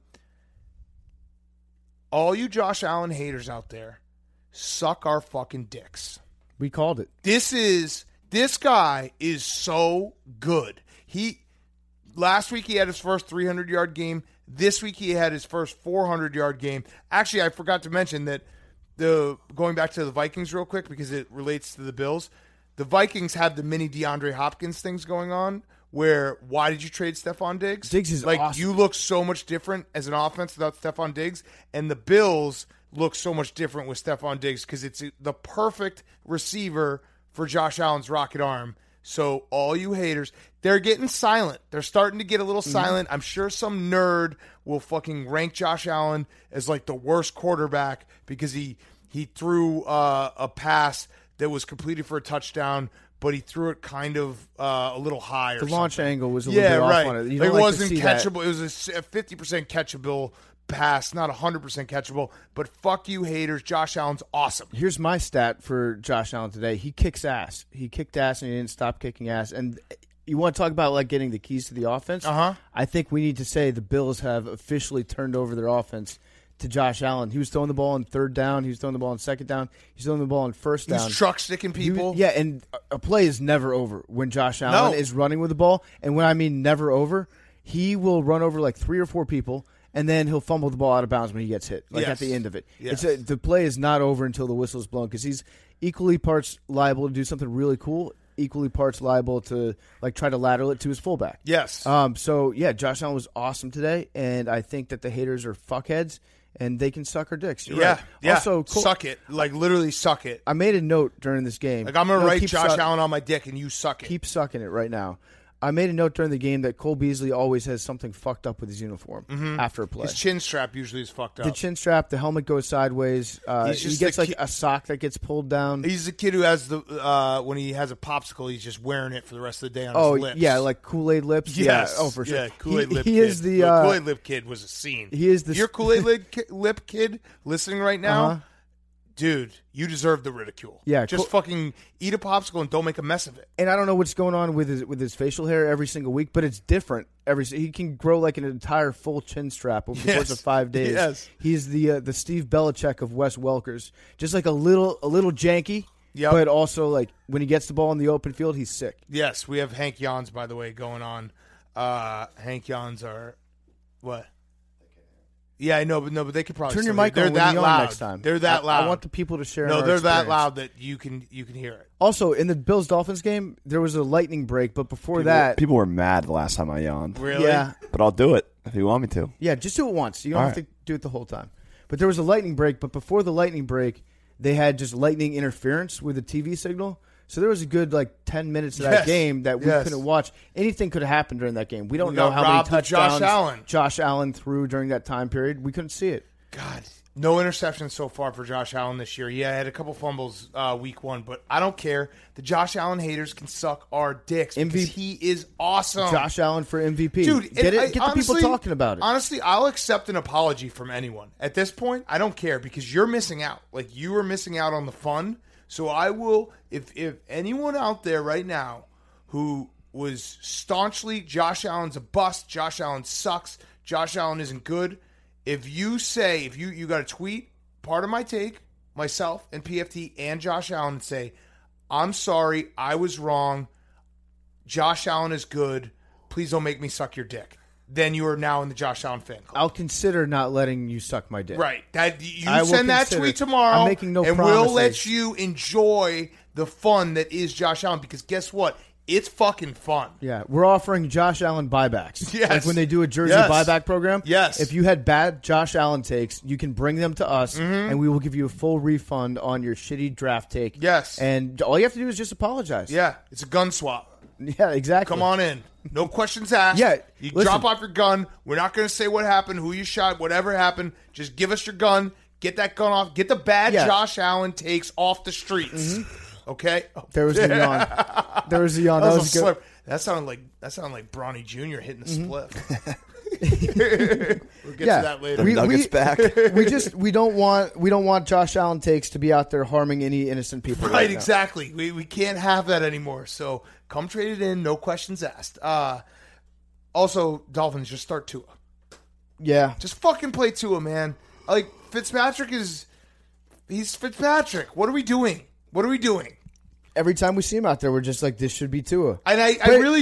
All you Josh Allen haters out there, suck our fucking dicks. We called it. This guy is so good. Last week he had his first 300-yard game. This week he had his first 400-yard game. Actually, I forgot to mention that going back to the Vikings real quick because it relates to the Bills. The Vikings have the mini DeAndre Hopkins things going on. Where why did you trade Stephon Diggs? Diggs is awesome. You look so much different as an offense without Stephon Diggs, and the Bills look so much different with Stephon Diggs because it's the perfect receiver for Josh Allen's rocket arm. So all you haters, they're getting silent. They're starting to get a little silent. I'm sure some nerd will fucking rank Josh Allen as like the worst quarterback because he threw a pass that was completed for a touchdown. But he threw it kind of a little high or something. The launch angle was a little bit off on it. It wasn't catchable. It was a 50% catchable pass, not 100% catchable. But fuck you haters. Josh Allen's awesome. Here's my stat for Josh Allen today. He kicks ass. He kicked ass and he didn't stop kicking ass. And you want to talk about like getting the keys to the offense? I think we need to say the Bills have officially turned over their offense to Josh Allen. He was throwing the ball on third down. He was throwing the ball on second down. He's throwing the ball on first down. He's truck sticking people. And a play is never over when Josh Allen is running with the ball. And when I mean never over, he will run over like 3 or 4 people, and then he'll fumble the ball out of bounds when he gets hit, at the end of it. Yes. The play is not over until the whistle is blown because he's equally parts liable to do something really cool, equally parts liable to like try to lateral it to his fullback. Yes. Josh Allen was awesome today, and I think that the haters are fuckheads. And they can suck our dicks. You're right. Also, suck it. Like, literally suck it. I made a note during this game. Like, I'm going to write Josh Allen on my dick, and you suck it. Keep sucking it right now. I made a note during the game that Cole Beasley always has something fucked up with his uniform after a play. His chin strap usually is fucked up. The chin strap, the helmet goes sideways. He's He just gets the like a sock that gets pulled down. He's the kid who has the when he has a popsicle, he's just wearing it for the rest of the day on his lips. Yeah, like Kool-Aid lips. Yes. Yeah. Oh, for sure. Yeah, Kool-Aid lip He kid. is the Kool-Aid lip kid was a scene. He is the If you're Kool-Aid lip kid listening right now, dude, you deserve the ridicule. Yeah, just fucking eat a popsicle and don't make a mess of it. And I don't know what's going on with his facial hair every single week, but it's different. He can grow like an entire full chin strap over the course of 5 days. Yes. He's the Steve Belichick of Wes Welkers, just like a little janky. Yep. But also like when he gets the ball in the open field, he's sick. Yes, we have Hank Jans, by the way, going on. Hank Jans are what? Yeah, I know, but they could probably Turn your still mic hear. on They're when that you're loud. on next time. They're that loud. I want the people to share. No, our they're that experience. loud that you can hear it. Also, in the Bills-Dolphins game, there was a lightning break, but before that, People were mad the last time I yawned. Really? yeah, But I'll do it if you want me to. yeah, just do it once. You don't All have to do it the whole time. But there was a lightning break, but before the lightning break, they had just lightning interference with the TV signal. So there was a good 10 minutes of that Yes. game that we Yes. couldn't watch. Anything could have happened during that game. We don't We know got how many robbed of touchdowns Josh Allen. threw during that time period. We couldn't see it. God, no interceptions so far for Josh Allen this year. Yeah, I had a couple fumbles week 1, but I don't care. The Josh Allen haters can suck our dicks because he is awesome. Josh Allen for MVP. Dude, get and the honestly, people talking about it. Honestly, I'll accept an apology from anyone. At this point, I don't care because you're missing out. Like, you are missing out on the fun. So I will, if anyone out there right now who was staunchly Josh Allen's a bust, Josh Allen sucks, Josh Allen isn't good, if you got to tweet part of my take, myself and PFT and Josh Allen, and say, I'm sorry, I was wrong, Josh Allen is good, please don't make me suck your dick. Then you are now in the Josh Allen fan club. I'll consider not letting you suck my dick. Right. That you I will send that consider. tweet tomorrow, I'm making no and promises. we'll let you enjoy the fun that is Josh Allen. Because guess what? It's fucking fun. Yeah, we're offering Josh Allen buybacks. Yes. Like when they do a jersey Yes. buyback program. Yes. If you had bad Josh Allen takes, you can bring them to us, and we will give you a full refund on your shitty draft take. Yes. And all you have to do is just apologize. Yeah, it's a gun swap. Yeah, exactly. Come on in. No questions asked. Yeah, You listen. drop off your gun. We're not going to say what happened, who you shot, whatever happened. Just give us your gun. Get that gun off. Get the bad Yeah. Josh Allen takes off the streets. Okay? There was a yawn. There was a yawn. That That was was a good. slip. That sounded like Bronny Jr. hitting the split. We'll get to that later. The Nuggets back. We don't want Josh Allen takes to be out there harming any innocent people. Right, now. exactly. We can't have that anymore. So come trade it in, no questions asked. Also, Dolphins, just start Tua. Yeah. Just fucking play Tua, man. Like, Fitzpatrick he's Fitzpatrick. What are we doing? Every time we see him out there, we're just like, this should be Tua. And I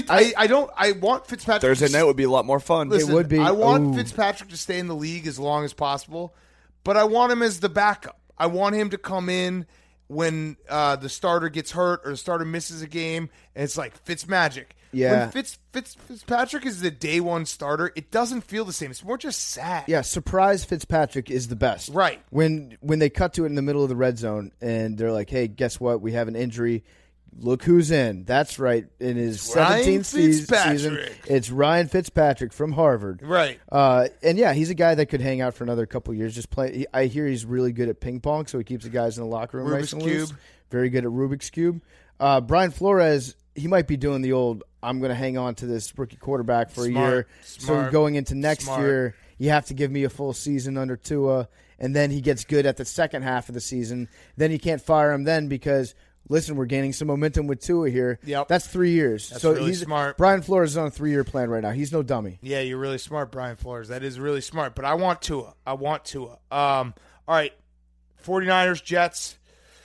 want Fitzpatrick. Thursday night would be a lot more fun. Listen, would be. I want Ooh. Fitzpatrick to stay in the league as long as possible, but I want him as the backup. I want him to come in when the starter gets hurt or the starter misses a game, and it's like Fitzmagic. Yeah. When Fitzpatrick is the day one starter, it doesn't feel the same. It's more just sad. Yeah, surprise Fitzpatrick is the best. Right. When they cut to it in the middle of the red zone and they're like, hey, guess what? We have an injury. Look who's in. That's right. In his Ryan 17th season, Fitzpatrick. it's Ryan Fitzpatrick from Harvard. Right. And yeah, he's a guy that could hang out for another couple of years. Just play. I hear he's really good at ping pong, so he keeps the guys in the locker room nice Rubik's and loose. Cube. Very good at Rubik's Cube. Brian Flores, he might be doing the old, I'm going to hang on to this rookie quarterback for a year. So Smart. going into next Smart. year, you have to give me a full season under Tua, and then he gets good at the second half of the season. Then you can't fire him then because, listen, we're gaining some momentum with Tua here. Yep. That's 3 years. That's so really he's smart. Brian Flores is on a 3-year plan right now. He's no dummy. Yeah, you're really smart, Brian Flores. That is really smart. But I want Tua. All right, 49ers, Jets.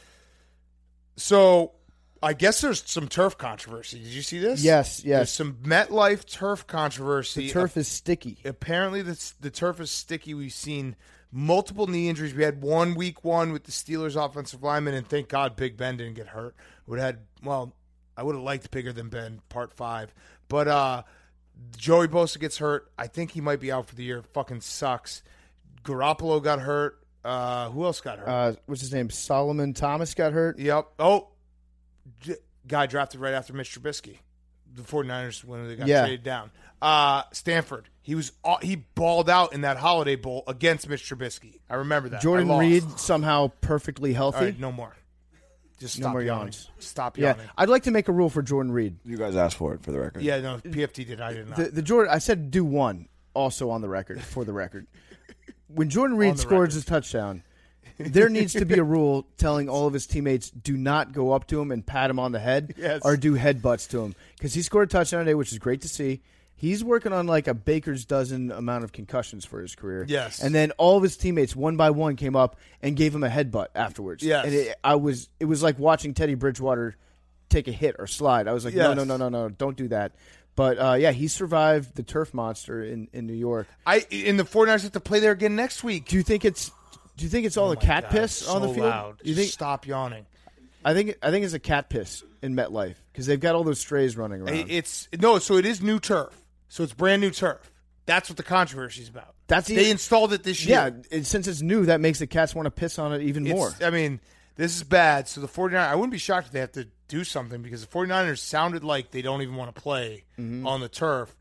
So I guess there's some turf controversy. Did you see this? Yes. There's some MetLife turf controversy. The turf is sticky. Apparently, the turf is sticky. We've seen multiple knee injuries. We had one week one with the Steelers offensive lineman, and thank God Big Ben didn't get hurt. I would have liked Bigger Than Ben, part 5. But Joey Bosa gets hurt. I think he might be out for the year. Fucking sucks. Garoppolo got hurt. Who else got hurt? What's his name? Solomon Thomas got hurt. Yep. Oh, guy drafted right after Mitch Trubisky. the 49ers when they got Yeah. traded down. Stanford. He balled out in that Holiday Bowl against Mitch Trubisky. I remember that. Jordan I lost. Reed somehow perfectly healthy. All right, no more. Just No stop more yawning. yawns. Stop Yeah, yawning. I'd like to make a rule for Jordan Reed. You guys asked for it, for the record. Yeah, no, PFT did. I did not. The Jordan, I said do one. Also on the record, for the record, when Jordan Reed the scores record. his touchdown, there needs to be a rule telling all of his teammates do not go up to him and pat him on the head Yes. or do headbutts to him because he scored a touchdown today, which is great to see. He's working on like a baker's dozen amount of concussions for his career. Yes. And then all of his teammates, one by one, came up and gave him a headbutt afterwards. Yes. And it was like watching Teddy Bridgewater take a hit or slide. I was like, Yes. no, don't do that. But, yeah, he survived the turf monster in New York. In the 49ers have to play there again next week. Do you think it's all the cat God, piss it's on the so field? Loud. You Just think? stop yawning. I think it's a cat piss in MetLife because they've got all those strays running around. So it is new turf. So it's brand new turf. That's what the controversy is about. They installed it this year. Yeah, since it's new, that makes the cats want to piss on it even more. I mean, this is bad. So the 49ers, I wouldn't be shocked if they have to do something because the 49ers sounded like they don't even want to play on the turf.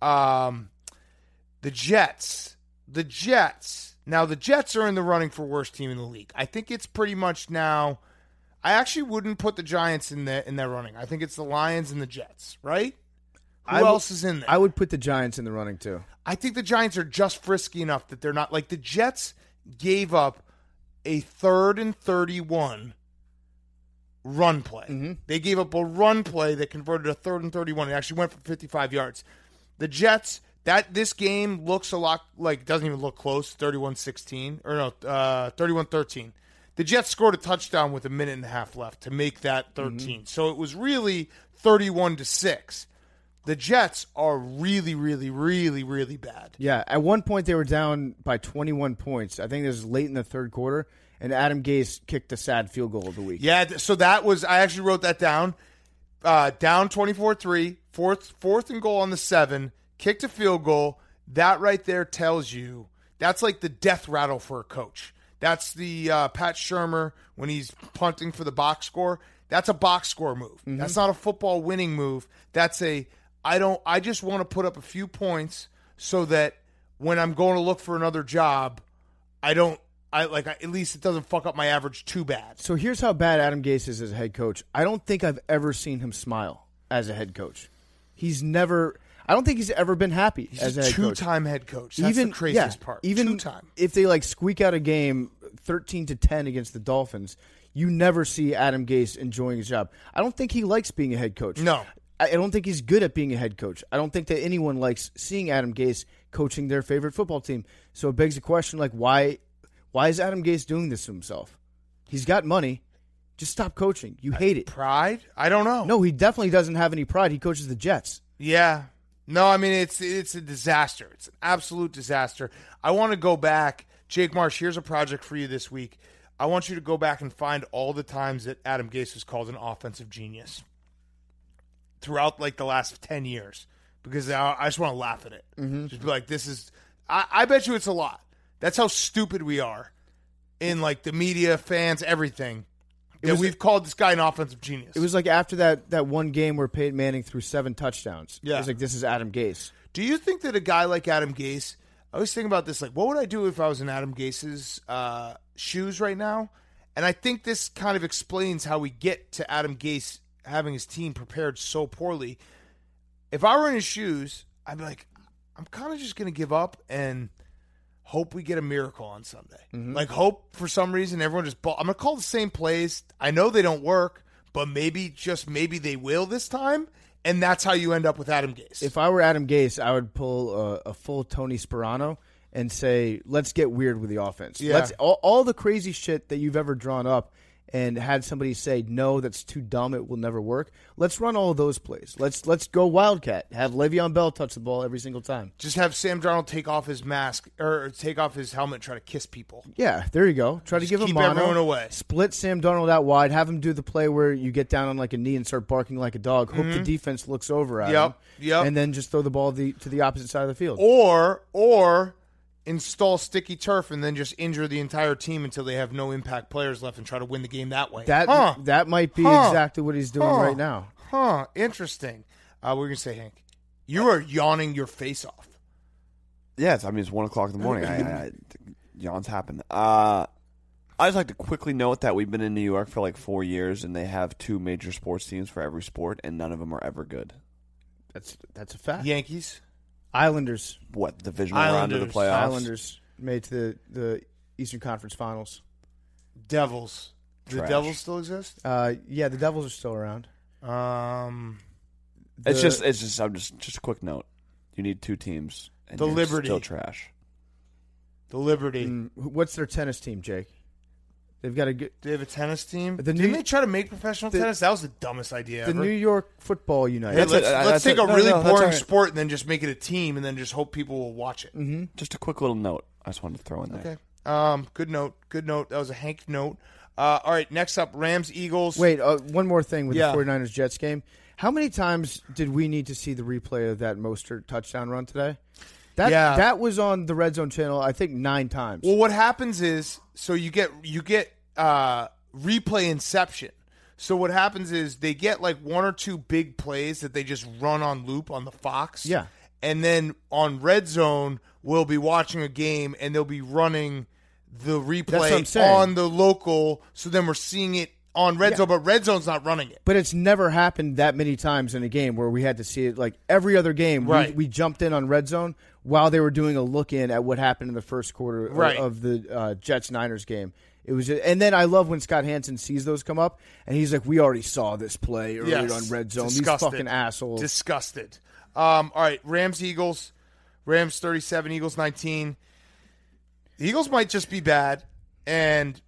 The Jets. Now, the Jets are in the running for worst team in the league. I think it's pretty much now. I actually wouldn't put the Giants in that running. I think it's the Lions and the Jets, right? Who else is in there? I would put the Giants in the running, too. I think the Giants are just frisky enough that they're not. Like, the Jets gave up a 3rd and 31 run play. They gave up a run play that converted a 3rd and 31. It actually went for 55 yards. The Jets, this game looks a lot like, doesn't even look close, 31-16, or no, 31-13. The Jets scored a touchdown with a minute and a half left to make that 13. So it was really 31-6. The Jets are really, really, really, really bad. Yeah, at one point they were down by 21 points. I think it was late in the third quarter, and Adam Gase kicked the sad field goal of the week. Yeah, so that was, I actually wrote that down. Down 24-3, fourth and goal on the 7, kicked a field goal. That right there tells you, that's like the death rattle for a coach. That's the Pat Shurmur when he's punting for the box score. That's a box score move. That's not a football winning move. That's I just want to put up a few points so that when I'm going to look for another job, at least it doesn't fuck up my average too bad. So here's how bad Adam Gase is as a head coach. I don't think I've ever seen him smile as a head coach. I don't think he's ever been happy He's as a a head coach. two-time head coach. That's the craziest part. Even Two-time. if they squeak out a game 13-10 against the Dolphins, you never see Adam Gase enjoying his job. I don't think he likes being a head coach. No. I don't think he's good at being a head coach. I don't think that anyone likes seeing Adam Gase coaching their favorite football team. So it begs the question, why is Adam Gase doing this to himself? He's got money. Just stop coaching. You hate it. Pride? I don't know. No, he definitely doesn't have any pride. He coaches the Jets. Yeah. No, I mean, it's a disaster. It's an absolute disaster. I want to go back. Jake Marsh, here's a project for you this week. I want you to go back and find all the times that Adam Gase was called an offensive genius throughout, the last 10 years. Because I just want to laugh at it. Just be like, this is... I bet you it's a lot. That's how stupid we are in, the media, fans, everything. We've called this guy an offensive genius. It was after that one game where Peyton Manning threw 7 touchdowns. Yeah. It was this is Adam Gase. Do you think that a guy like Adam Gase, I was thinking about this, what would I do if I was in Adam Gase's shoes right now? And I think this kind of explains how we get to Adam Gase having his team prepared so poorly. If I were in his shoes, I'd be like, I'm kind of just going to give up and hope we get a miracle on Sunday. Hope for some reason everyone just I'm going to call the same plays. I know they don't work, but maybe they will this time. And that's how you end up with Adam Gase. If I were Adam Gase, I would pull a full Tony Sperano and say, let's get weird with the offense. Yeah. Let's all the crazy shit that you've ever drawn up and had somebody say, no, that's too dumb, it will never work. Let's run all of those plays. Let's go Wildcat. Have Le'Veon Bell touch the ball every single time. Just have Sam Darnold take off his mask or take off his helmet and try to kiss people. Yeah, there you go. Try to give him keep mono. everyone away. Split Sam Darnold out wide. Have him do the play where you get down on a knee and start barking like a dog. Hope the defense looks over at him. Yep. And then just throw the ball to the opposite side of the field. Or install sticky turf and then just injure the entire team until they have no impact players left and try to win the game that way. That might be exactly what he's doing right now. Interesting. What were you going to say, Hank? You are yawning your face off. Yeah, it's 1 o'clock in the morning. Yawns happen. I'd just like to quickly note that we've been in New York for like 4 years, and they have 2 major sports teams for every sport, and none of them are ever good. That's a fact. Yankees. Islanders. What, divisional round of the playoffs? Islanders made to the Eastern Conference Finals. Devils. Do the Trash. Devils still exist? Yeah, the Devils are still around. It's just a quick note. You need 2 teams, and The you're Liberty. still trash. The Liberty. What's their tennis team, Jake? They've got a good. Do they have a tennis team? The Didn't New- they try to make professional tennis? That was the dumbest idea The ever. New York Football United. Hey, That's let's take a No, really no, that's boring all right. sport and then just make it a team and then just hope people will watch it. Mm-hmm. Just a quick little note I just wanted to throw in there. Okay. Good note. Good note. That was a Hank note. All right, next up, Rams, Eagles. Wait, one more thing with Yeah. the 49ers Jets game. How many times did we need to see the replay of that Mostert touchdown run today? That was on the Red Zone channel, I think 9 times. Well, what happens is, so you get replay inception. So what happens is they get like 1 or 2 big plays that they just run on loop on the Fox. Yeah. And then on Red Zone, we'll be watching a game and they'll be running the That's what I'm replay saying. on the local. So then we're seeing it on Red Zone, but Red Zone's not running it. But it's never happened that many times in a game where we had to see it. Like every other game, Right. we jumped in on Red Zone while they were doing a look in at what happened in the first quarter Right. of the Jets-Niners game. It was, and then I love when Scott Hansen sees those come up, and he's like, "We already saw this play earlier Yes. on Red Zone. Disgusted. These fucking assholes." Disgusted. All right, Rams, Eagles. Rams 37, Eagles 19. The Eagles might just be bad, and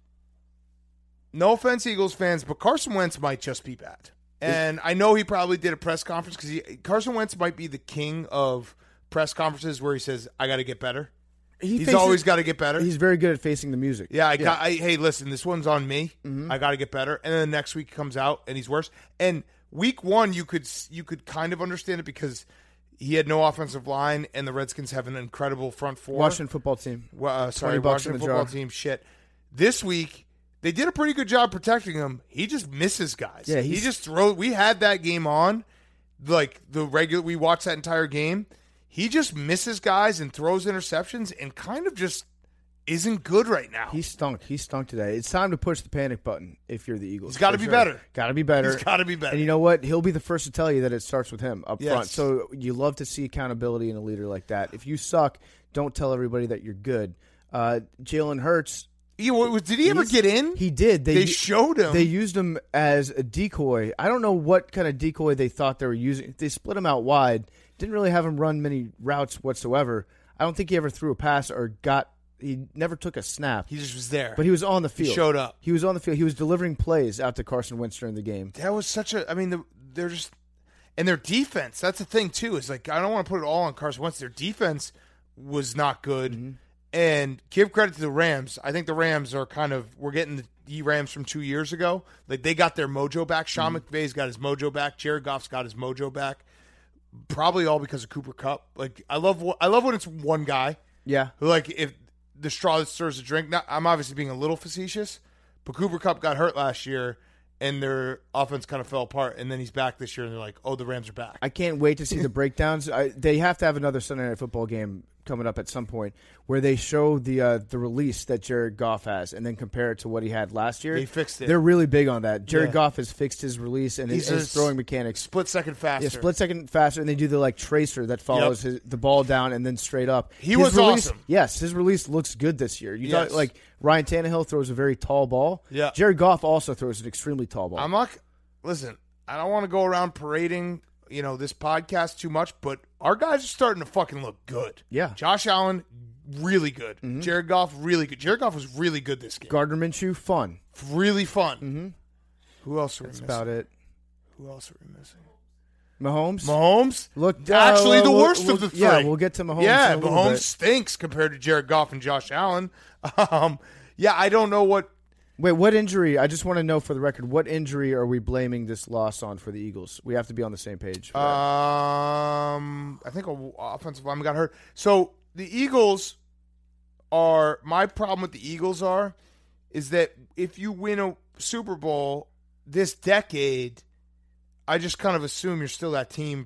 no offense, Eagles fans, but Carson Wentz might just be bad. And I know he probably did a press conference because Carson Wentz might be the king of press conferences where he says, "I got to get better." He's always got to get better. He's very good at facing the music. Yeah, hey, listen, this one's on me. I got to get better. And then the next week he comes out and he's worse. And week 1, you could kind of understand it because he had no offensive line, and the Redskins have an incredible front four. Washington football team. Sorry, $20 in Washington the football jar. team. Shit. This week they did a pretty good job protecting him. He just misses guys. Yeah, he just throws. We had that game on, like the regular. We watched that entire game. He just misses guys and throws interceptions and kind of just isn't good right now. He stunk. He stunk today. It's time to push the panic button if you're the Eagles. He's gotta For be sure. better. Got to be better. He's got to be better. And you know what? He'll be the first to tell you that it starts with him up Yes. front. So you love to see accountability in a leader like that. If you suck, don't tell everybody that you're good. Jalen Hurts. Did he ever get in? He did. They showed him. They used him as a decoy. I don't know what kind of decoy they thought they were using. They split him out wide. Didn't really have him run many routes whatsoever. I don't think he ever threw a pass or he never took a snap. He just was there. But he was on the field. He showed up. He was on the field. He was delivering plays out to Carson Wentz during the game. That was such a. I mean, they're just, and their defense. That's the thing too. Is like I don't want to put it all on Carson Wentz. Their defense was not good, Mm-hmm. and give credit to the Rams. I think the Rams are we're getting the Rams from 2 years ago. Like they got their mojo back. Sean Mm-hmm. McVay's got his mojo back. Jared Goff's got his mojo back. Probably all because of Cooper Kupp. Like I love when it's one guy. Yeah. Who, like, if the straw that stirs the drink. Now, I'm obviously being a little facetious, but Cooper Kupp got hurt last year, and their offense kind of fell apart. And then he's back this year, and they're like, "Oh, the Rams are back." I can't wait to see the breakdowns. They have to have another Sunday Night Football game coming up at some point where they show the release that Jared Goff has and then compare it to what he had last year. They fixed it. They're really big on that. Jared Yeah. Goff has fixed his release and his throwing mechanics. Split second faster. Yeah, split second faster, and they do the tracer that follows the ball down and then straight up. He His was release, awesome. Yes, his release looks good this year. You Yes. thought Ryan Tannehill throws a very tall ball. Yeah. Jared Goff also throws an extremely tall ball. I'm not. Listen, I don't want to go around parading, this podcast too much, but our guys are starting to fucking look good. Yeah. Josh Allen, really good. Jared Goff, really good. Jared Goff was really good this game. Gardner Minshew, fun. Really fun. Mm-hmm. Who else are we That's missing? about it. Who else are we missing? Mahomes. Mahomes Looked actually the we'll- worst we'll- of the three. Yeah, we'll get to Mahomes. Yeah, in a little Mahomes bit. stinks compared to Jared Goff and Josh Allen. Yeah, I don't know what. Wait, what injury? I just want to know for the record, what injury are we blaming this loss on for the Eagles? We have to be on the same page. For that. I think an offensive lineman got hurt. So the Eagles are my problem with the Eagles is that if you win a Super Bowl this decade, I just kind of assume you're still that team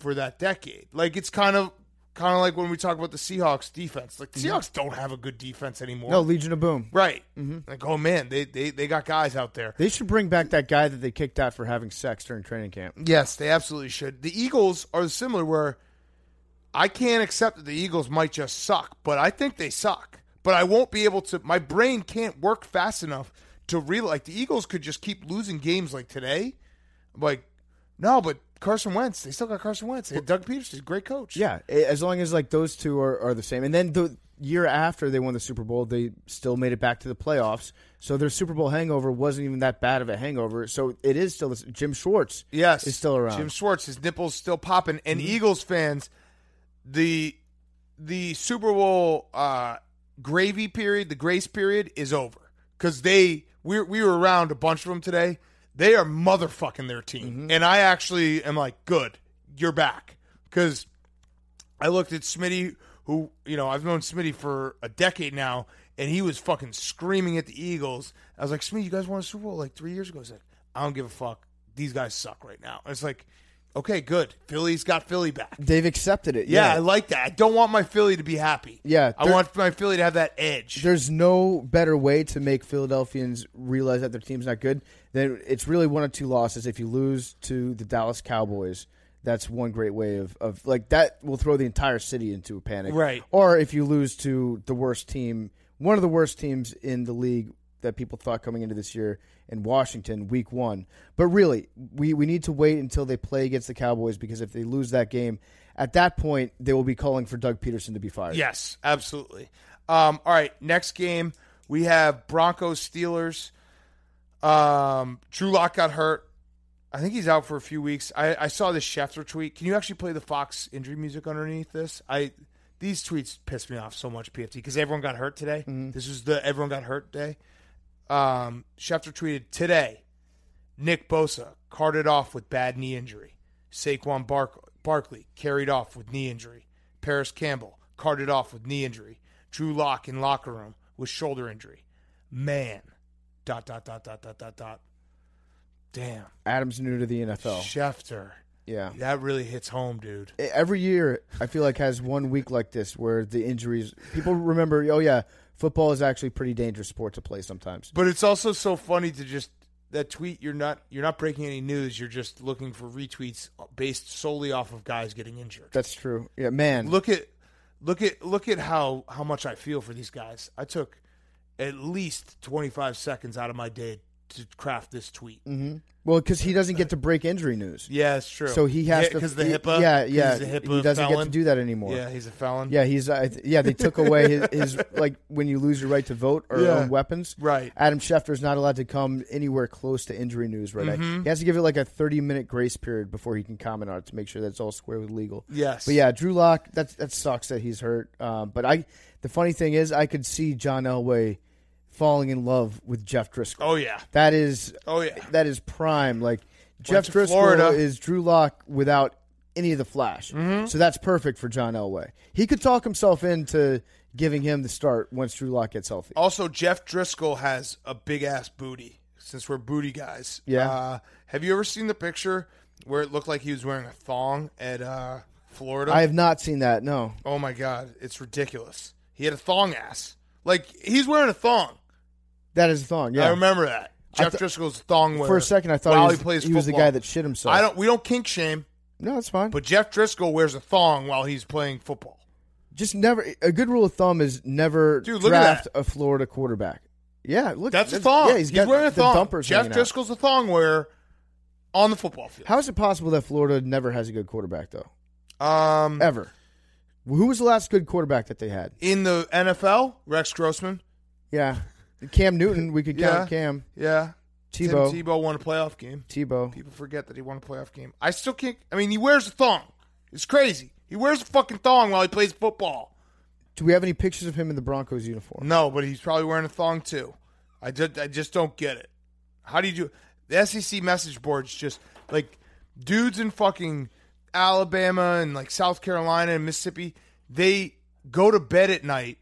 for that decade. Like it's kind of like when we talk about the Seahawks defense. Like the Seahawks don't have a good defense anymore. No, Legion of Boom. Right. Like, oh man, they got guys out there. They should bring back that guy that they kicked out for having sex during training camp. Yes, they absolutely should. The Eagles are similar where I can't accept that the Eagles might just suck, but I think they suck. But I won't be able to – my brain can't work fast enough to realize – like the Eagles could just keep losing games like today. Like, no, but Carson Wentz, they still got Carson Wentz. They had Doug Peterson, he's a great coach. Yeah, as long as like those two are the same. And then the year after they won the Super Bowl, they still made it back to the playoffs. So their Super Bowl hangover wasn't even that bad of a hangover. So it is still – Jim Schwartz is still around. Jim Schwartz, his nipples still popping. And Eagles fans, the Super Bowl gravy period, the grace period is over because we were around a bunch of them today. They are motherfucking their team, and I actually am like, good, you're back because I looked at Smitty, who I've known Smitty for a decade now, and he was fucking screaming at the Eagles. I was like, Smitty, you guys won a Super Bowl like 3 years ago. He's like, I don't give a fuck. These guys suck right now. And it's like, okay, good. Philly's got Philly back. They've accepted it. Yeah, I like that. I don't want my Philly to be happy. Yeah. I want my Philly to have that edge. There's no better way to make Philadelphians realize that their team's not good than it's really one or two losses. If you lose to the Dallas Cowboys, that's one great way of like that will throw the entire city into a panic. Right. Or if you lose to the worst team, one of the worst teams in the league that people thought coming into this year in Washington, week 1. But really, we need to wait until they play against the Cowboys because if they lose that game, at that point, they will be calling for Doug Peterson to be fired. Yes, absolutely. All right, next game, we have Broncos-Steelers. Drew Lock got hurt. I think he's out for a few weeks. I saw this Schefter tweet. Can you actually play the Fox injury music underneath this? These tweets pissed me off so much, PFT, because everyone got hurt today. This was the everyone got hurt day. Schefter tweeted, today, Nick Bosa carted off with bad knee injury. Saquon Barkley carried off with knee injury. Paris Campbell carted off with knee injury. Drew Lock in locker room with shoulder injury. Man. ... Damn. Adam's new to the NFL. Schefter. Yeah. That really hits home, dude. Every year, I feel like has 1 week like this where the injuries, people remember, oh yeah, football is actually a pretty dangerous sport to play sometimes. But it's also so funny to just that tweet. You're not breaking any news. You're just looking for retweets based solely off of guys getting injured. That's true. Yeah, man. Look at how much I feel for these guys. I took at least 25 seconds out of my day to craft this tweet. Mm-hmm. Well, because he doesn't get to break injury news. Yeah, it's true. So he has to because the HIPAA. Yeah. He's a HIPAA he doesn't felon. get to do that anymore. Yeah, he's a felon. Yeah, they took away his like when you lose your right to vote or own weapons. Right. Adam Schefter's not allowed to come anywhere close to injury news. Right. He has to give it like a 30-minute grace period before he can comment on it to make sure that it's all squarely legal. Yes. But yeah, Drew Lock. That sucks that he's hurt. But the funny thing is, I could see John Elway falling in love with Jeff Driscoll. Oh yeah. That is prime. Like Jeff Driscoll Florida. is Drew Lock without any of the flash. So that's perfect for John Elway. He could talk himself into giving him the start once Drew Lock gets healthy. Also, Jeff Driscoll has a big ass booty. Since we're booty guys, Yeah. Have you ever seen the picture where it looked like he was wearing a thong at Florida? I have not seen that. No. Oh my god, it's ridiculous. He had a thong ass. Like he's wearing a thong. That is a thong. Yeah. I remember that. Jeff Driscoll's thong wearer. For a second, I thought while he plays was the football. guy that shit himself. We don't kink shame, No, that's fine. but Jeff Driscoll wears a thong while he's playing football. Just never. A good rule of thumb is never Dude, look at draft that. a Florida quarterback. Yeah, look. That's a thong. Yeah, he's got wearing a the thong. dumpers Jeff hanging out. Driscoll's a thong wearer on the football field. How is it possible that Florida never has a good quarterback though? Ever? Who was the last good quarterback that they had? In the NFL, Rex Grossman. Yeah, Cam Newton. We could count Cam. Yeah. Tebow. Tim Tebow won a playoff game. Tebow. People forget that he won a playoff game. I still can't. I mean, he wears a thong. It's crazy. He wears a fucking thong while he plays football. Do we have any pictures of him in the Broncos uniform? No, but he's probably wearing a thong too. I just don't get it. How do you do the SEC message boards? Just like dudes in fucking Alabama and like South Carolina and Mississippi, they go to bed at night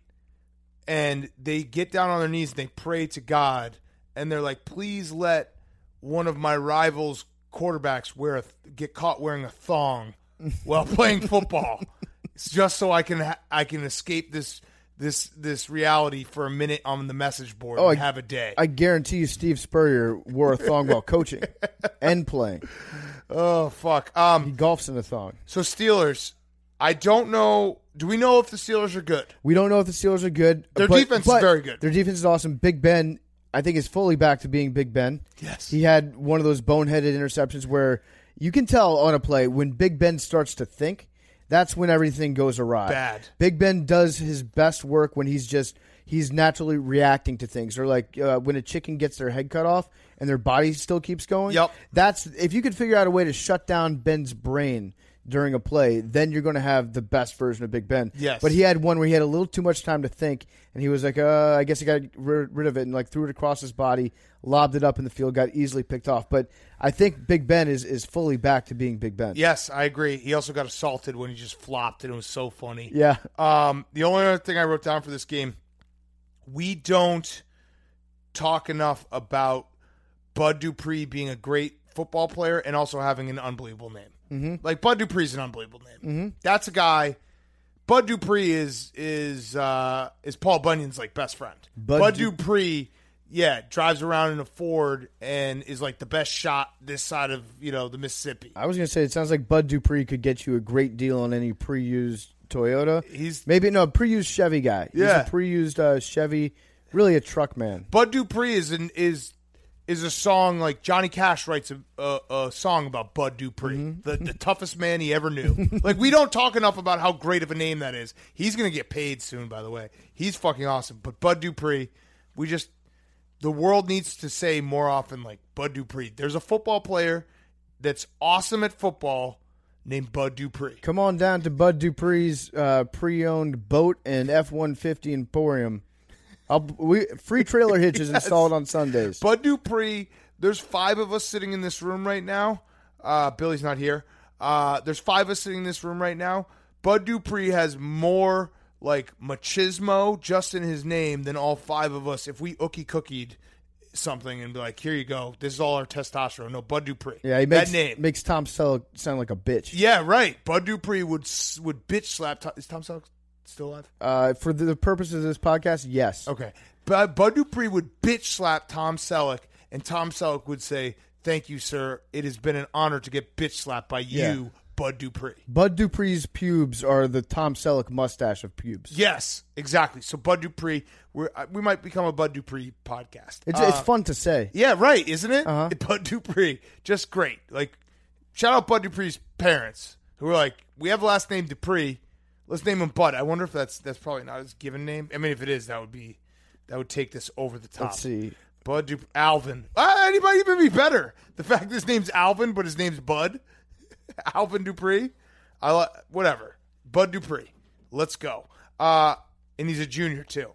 and they get down on their knees and they pray to God and they're like, please let one of my rivals' quarterbacks get caught wearing a thong while playing football. It's just so I can escape this reality for a minute on the message board and have a day. I guarantee you Steve Spurrier wore a thong while coaching and playing. Oh, fuck. He golfs in a thong. So Steelers, I don't know. Do we know if the Steelers are good? We don't know if the Steelers are good. Their defense is very good. Their defense is awesome. Big Ben, I think, is fully back to being Big Ben. Yes. He had one of those boneheaded interceptions where you can tell on a play when Big Ben starts to think, that's when everything goes awry. Bad. Big Ben does his best work when he's naturally reacting to things. Or like when a chicken gets their head cut off and their body still keeps going. Yep. That's if you could figure out a way to shut down Ben's brain during a play, then you're going to have the best version of Big Ben. Yes. But he had one where he had a little too much time to think, and he was like, I guess I got rid of it, and like threw it across his body, lobbed it up in the field, got easily picked off. But I think Big Ben is fully back to being Big Ben. Yes, I agree. He also got assaulted when he just flopped, and it was so funny. Yeah. The only other thing I wrote down for this game, we don't talk enough about Bud Dupree being a great football player and also having an unbelievable name. Mm-hmm. Like, Bud Dupree's an unbelievable name. Mm-hmm. That's a guy. Bud Dupree is Paul Bunyan's like best friend. Bud Dupree, drives around in a Ford and is like the best shot this side of the Mississippi. I was going to say, it sounds like Bud Dupree could get you a great deal on any pre-used Toyota. He's pre-used Chevy guy. Yeah. He's a pre-used Chevy, really a truck man. Bud Dupree is a song like Johnny Cash writes a song about Bud Dupree, the toughest man he ever knew. Like, we don't talk enough about how great of a name that is. He's going to get paid soon, by the way. He's fucking awesome. But Bud Dupree, the world needs to say more often, like, Bud Dupree. There's a football player that's awesome at football named Bud Dupree. Come on down to Bud Dupree's pre-owned boat and F-150 Emporium. Free trailer hitches installed on Sundays. Bud Dupree, there's 5 of us sitting in this room right now. Billy's not here. There's 5 of us sitting in this room right now. Bud Dupree has more, like, machismo just in his name than all 5 of us if we ookie-cookied something and be like, here you go. This is all our testosterone. No, Bud Dupree. Yeah, that name makes Tom Selleck sound like a bitch. Yeah, right. Bud Dupree would bitch slap. Is Tom Selleck still alive? For the purposes of this podcast, yes. Okay. But Bud Dupree would bitch slap Tom Selleck, and Tom Selleck would say, thank you, sir. It has been an honor to get bitch slapped by you, Bud Dupree. Bud Dupree's pubes are the Tom Selleck mustache of pubes. Yes, exactly. So Bud Dupree, we might become a Bud Dupree podcast. It's fun to say. Yeah, right, isn't it? Uh-huh. Bud Dupree, just great. Like, shout out Bud Dupree's parents, who were like, we have the last name Dupree. Let's name him Bud. I wonder if that's probably not his given name. I mean, if it is, that would take this over the top. Let's see. Bud Alvin. Anybody even be better? The fact his name's Alvin, but his name's Bud. Alvin Dupree. Whatever. Bud Dupree. Let's go. And he's a junior too.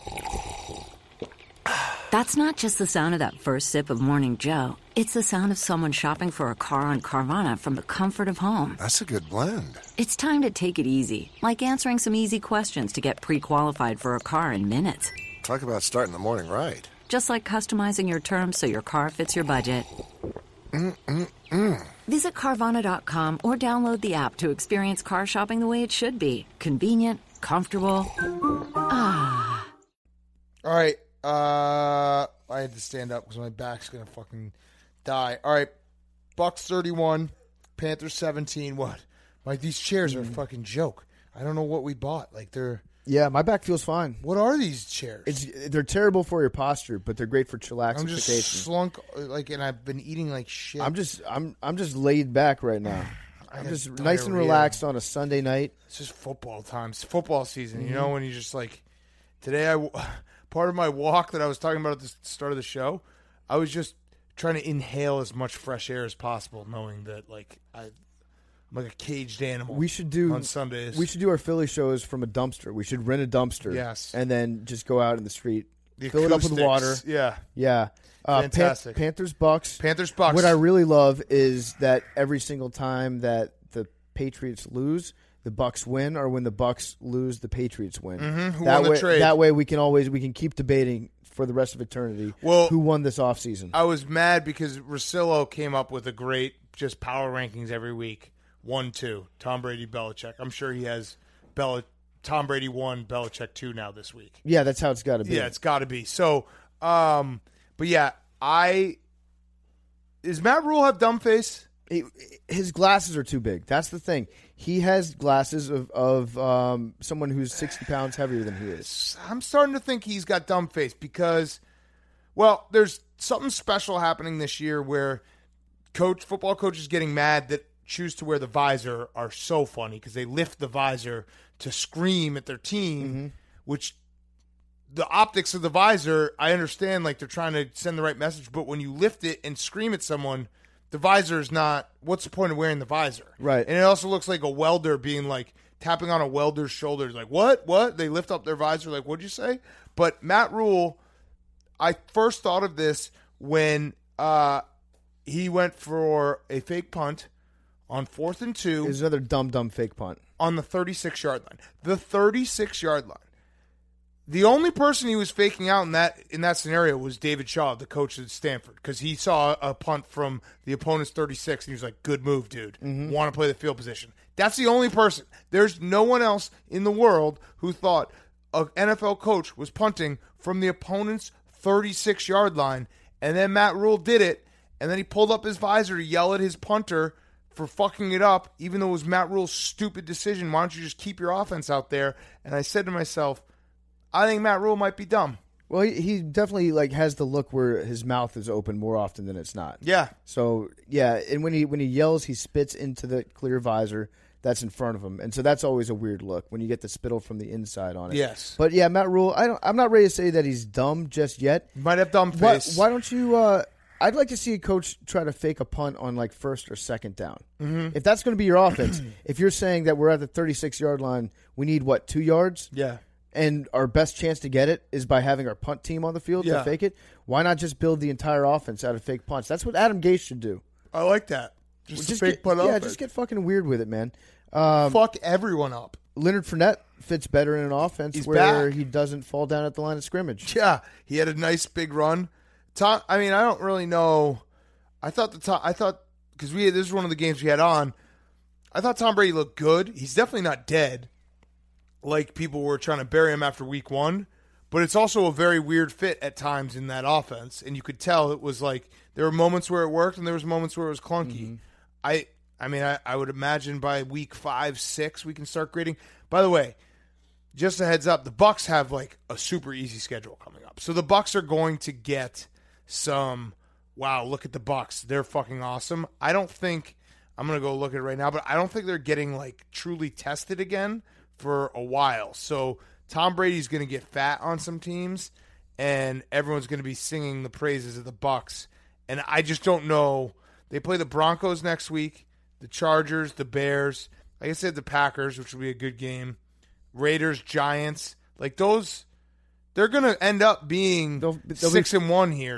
That's not just the sound of that first sip of Morning Joe. It's the sound of someone shopping for a car on Carvana from the comfort of home. That's a good blend. It's time to take it easy, like answering some easy questions to get pre-qualified for a car in minutes. Talk about starting the morning right. Just like customizing your terms so your car fits your budget. Visit Carvana.com or download the app to experience car shopping the way it should be. Convenient, comfortable. Ah. All right. I had to stand up because my back's going to fucking die. All right. Bucks 31, Panthers 17. What? Like, these chairs are a fucking joke. I don't know what we bought. Like, they're... Yeah, my back feels fine. What are these chairs? They're terrible for your posture, but they're great for chillaxification. I'm just slunk, like, and I've been eating like shit. I'm just laid back right now. I'm just nice and relaxed on a Sunday night. It's just football time. It's football season. You know, when you just like today. Part of my walk that I was talking about at the start of the show, I was just trying to inhale as much fresh air as possible, knowing that like I'm like a caged animal. We should do on Sundays. We should do our Philly shows from a dumpster. We should rent a dumpster, yes, and then just go out in the street, fill it up with water. Yeah. Fantastic. Panthers Bucks. What I really love is that every single time that the Patriots lose, the Bucks win, or when the Bucks lose, the Patriots win. Who won the trade? That way we can keep debating for the rest of eternity who won this offseason. I was mad because Russillo came up with a great just power rankings every week 1-2. Tom Brady, Belichick. I'm sure he has Tom Brady 1, Belichick 2 now this week. Yeah, that's how it's got to be. Yeah, it's got to be. So, but yeah, does Matt Rule have dumb face? His glasses are too big. That's the thing. He has glasses of someone who's 60 pounds heavier than he is. I'm starting to think he's got dumb face because, well, there's something special happening this year where football coaches getting mad that choose to wear the visor are so funny because they lift the visor to scream at their team, which the optics of the visor, I understand, like they're trying to send the right message, but when you lift it and scream at someone, the visor is not, what's the point of wearing the visor? Right. And it also looks like a welder being like, tapping on a welder's shoulders, like, what? They lift up their visor, like, what'd you say? But Matt Rule, I first thought of this when he went for a fake punt on 4th and 2. Is another dumb fake punt. On the 36-yard line. The 36-yard line. The only person he was faking out in that scenario was David Shaw, the coach at Stanford, because he saw a punt from the opponent's 36, and he was like, good move, dude. Want to play the field position. That's the only person. There's no one else in the world who thought an NFL coach was punting from the opponent's 36-yard line, and then Matt Rule did it, and then he pulled up his visor to yell at his punter for fucking it up, even though it was Matt Rule's stupid decision. Why don't you just keep your offense out there? And I said to myself, I think Matt Rule might be dumb. Well, he definitely like has the look where his mouth is open more often than it's not. Yeah. So yeah, and when he yells, he spits into the clear visor that's in front of him, and so that's always a weird look when you get the spittle from the inside on it. Yes. But yeah, Matt Rule, I'm not ready to say that he's dumb just yet. He might have dumb face. Why don't you? I'd like to see a coach try to fake a punt on like 1st or 2nd down. If that's going to be your offense, if you're saying that we're at the 36-yard line, we need 2 yards? Yeah. And our best chance to get it is by having our punt team on the field to fake it. Why not just build the entire offense out of fake punts? That's what Adam Gase should do. I like that. Just fake punt offense. Yeah, just get fucking weird with it, man. Fuck everyone up. Leonard Fournette fits better in an offense where he doesn't fall down at the line of scrimmage. Yeah, he had a nice big run. I mean, I don't really know. I thought because this is one of the games we had on. I thought Tom Brady looked good. He's definitely not dead, like people were trying to bury him after week 1. But it's also a very weird fit at times in that offense, and you could tell it was like there were moments where it worked and there was moments where it was clunky. I mean, I would imagine by week 5, 6 we can start grading. By the way, just a heads up, the Bucs have like a super easy schedule coming up, so the Bucs are going to get some. Wow, look at the Bucs; they're fucking awesome. I don't think I'm gonna go look at it right now, but I don't think they're getting like truly tested again for a while. So Tom Brady's going to get fat on some teams, and everyone's going to be singing the praises of the Bucs. And I just don't know. They play the Broncos next week, the Chargers, the Bears. Like I said, the Packers, which will be a good game. Raiders, Giants, like those. They're going to end up being 6-1 here,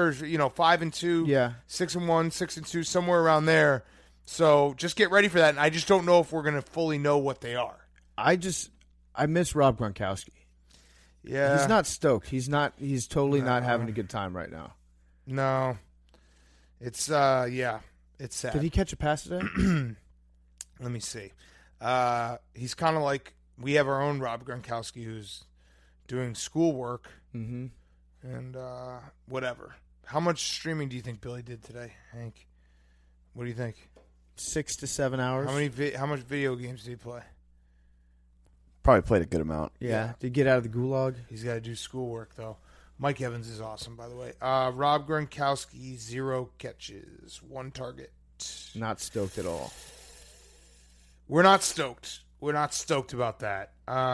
5-2. Yeah, 6-1, 6-2, somewhere around there. So just get ready for that. And I just don't know if we're going to fully know what they are. I miss Rob Gronkowski. Yeah. He's not stoked. He's totally not having a good time right now. No. It's it's sad. Did he catch a pass today? Let me see. He's kind of like, we have our own Rob Gronkowski who's doing schoolwork and whatever. How much streaming do you think Billy did today, Hank? What do you think? 6 to 7 hours. How much video games did he play? Probably played a good amount. Yeah. Did he get out of the gulag? He's got to do schoolwork, though. Mike Evans is awesome, by the way. Rob Gronkowski, 0 catches, 1 target. Not stoked at all. We're not stoked. We're not stoked about that.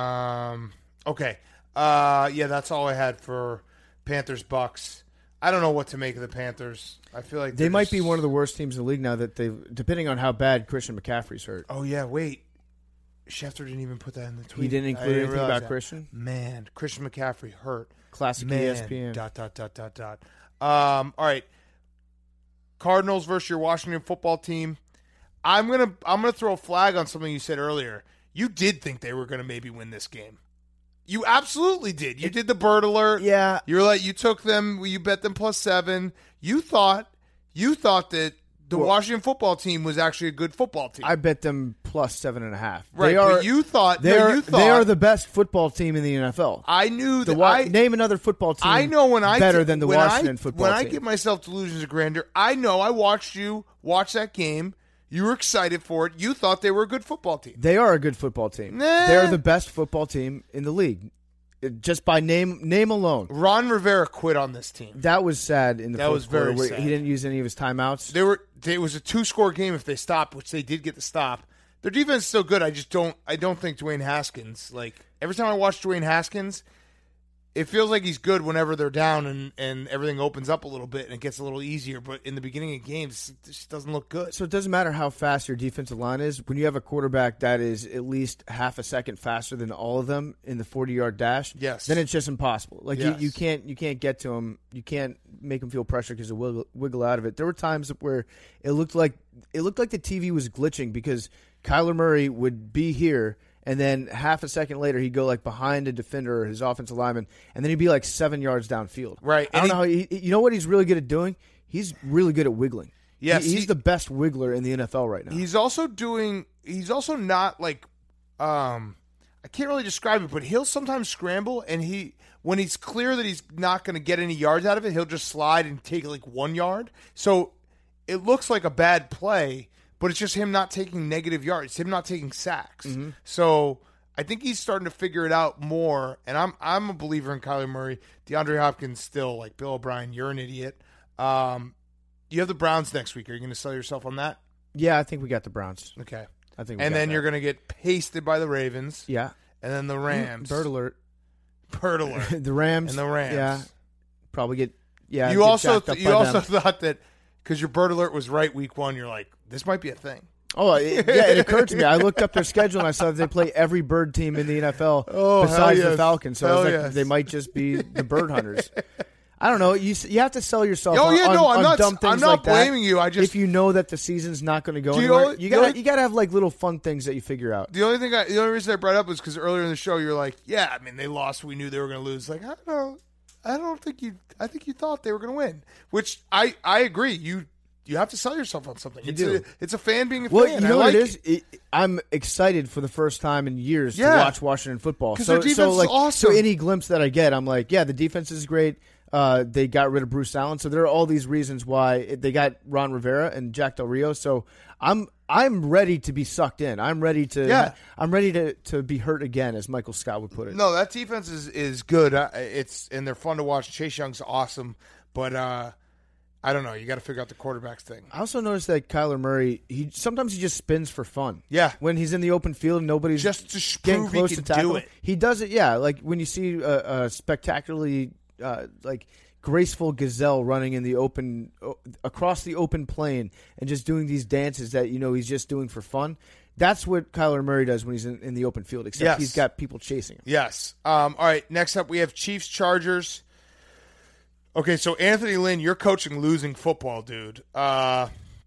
Okay. Yeah, that's all I had for Panthers Bucks. I don't know what to make of the Panthers. I feel like they might be one of the worst teams in the league now that depending on how bad Christian McCaffrey's hurt. Oh yeah, wait. Schefter didn't even put that in the tweet. He didn't include anything about that. Christian? Man, Christian McCaffrey hurt. Classic ESPN. All right. Cardinals versus your Washington football team. I'm gonna throw a flag on something you said earlier. You did think they were gonna maybe win this game. You absolutely did. You did the bird alert. Yeah. You're like, you took them. You bet them +7. You thought that The Washington football team was actually a good football team. I bet them plus 7.5. Right, but you thought they are the best football team in the NFL. I knew that. Name another football team. I know better than the Washington football team. When I give myself delusions of grandeur, I know I watched you watch that game. You were excited for it. You thought they were a good football team. They are a good football team. Nah. They're the best football team in the league. Just by name alone. Ron Rivera quit on this team. That was sad in the fourth quarter. Very sad. He didn't use any of his timeouts. It was a 2-score game if they stopped, which they did get the stop. Their defense is still good. I don't think Dwayne Haskins, every time I watch Dwayne Haskins, it feels like he's good whenever they're down and everything opens up a little bit and it gets a little easier. But in the beginning of games, it just doesn't look good. So it doesn't matter how fast your defensive line is. When you have a quarterback that is at least half a second faster than all of them in the 40-yard dash, yes, then it's just impossible. Yes. You can't get to him. You can't make him feel pressure because he'll wiggle out of it. There were times where it looked like the TV was glitching because Kyler Murray would be here. And then half a second later, he'd go behind a defender or his offensive lineman, and then he'd be 7 yards downfield. Right. I don't know how you know what he's really good at doing? He's really good at wiggling. Yes, he's the best wiggler in the NFL right now. He's also not I can't really describe it, but he'll sometimes scramble, and when he's clear that he's not going to get any yards out of it, he'll just slide and take 1 yard. So it looks like a bad play. But it's just him not taking negative yards, him not taking sacks. Mm-hmm. So I think he's starting to figure it out more. And I'm a believer in Kyler Murray. DeAndre Hopkins still, Bill O'Brien, you're an idiot. You have the Browns next week. Are you going to sell yourself on that? Yeah, I think we got the Browns. Okay. I think. And then you're going to get pasted by the Ravens. Yeah. And then the Rams. Bird alert. The Rams. And the Rams. Yeah. Probably get. Yeah. You also thought that because your Bird alert was right week 1, you're like, this might be a thing. Oh, it occurred to me. I looked up their schedule and I saw that they play every Bird team in the NFL besides the Falcons. So I was like, they might just be the Bird Hunters. I don't know. You have to sell yourself on dumb things I'm not like that. blaming you. If you know that the season's not going to go anywhere, you got to have little fun things that you figure out. The only reason I brought it up was because earlier in the show you were like, yeah, I mean they lost. We knew they were going to lose. I don't know. I think you thought they were going to win, which I agree. You have to sell yourself on something. It's a fan being a fan. Well, you know what it is? I'm excited for the first time in years to watch Washington football. Because their defense is awesome. So any glimpse that I get, I'm like, yeah, the defense is great. They got rid of Bruce Allen. So there are all these reasons why they got Ron Rivera and Jack Del Rio. So I'm ready to be sucked in. I'm ready to be hurt again, as Michael Scott would put it. No, that defense is good. And they're fun to watch. Chase Young's awesome, but I don't know. You got to figure out the quarterbacks thing. I also noticed that Kyler Murray, sometimes he just spins for fun. Yeah. When he's in the open field and nobody's just to getting close he to can tackle do it. He does it, yeah. Like when you see a spectacularly graceful gazelle running in the open across the open plain and just doing these dances that he's just doing for fun. That's what Kyler Murray does when he's in the open field, except he's got people chasing him. Yes. All right, next up we have Chiefs-Chargers. Okay, so Anthony Lynn, you're coaching losing football, dude. I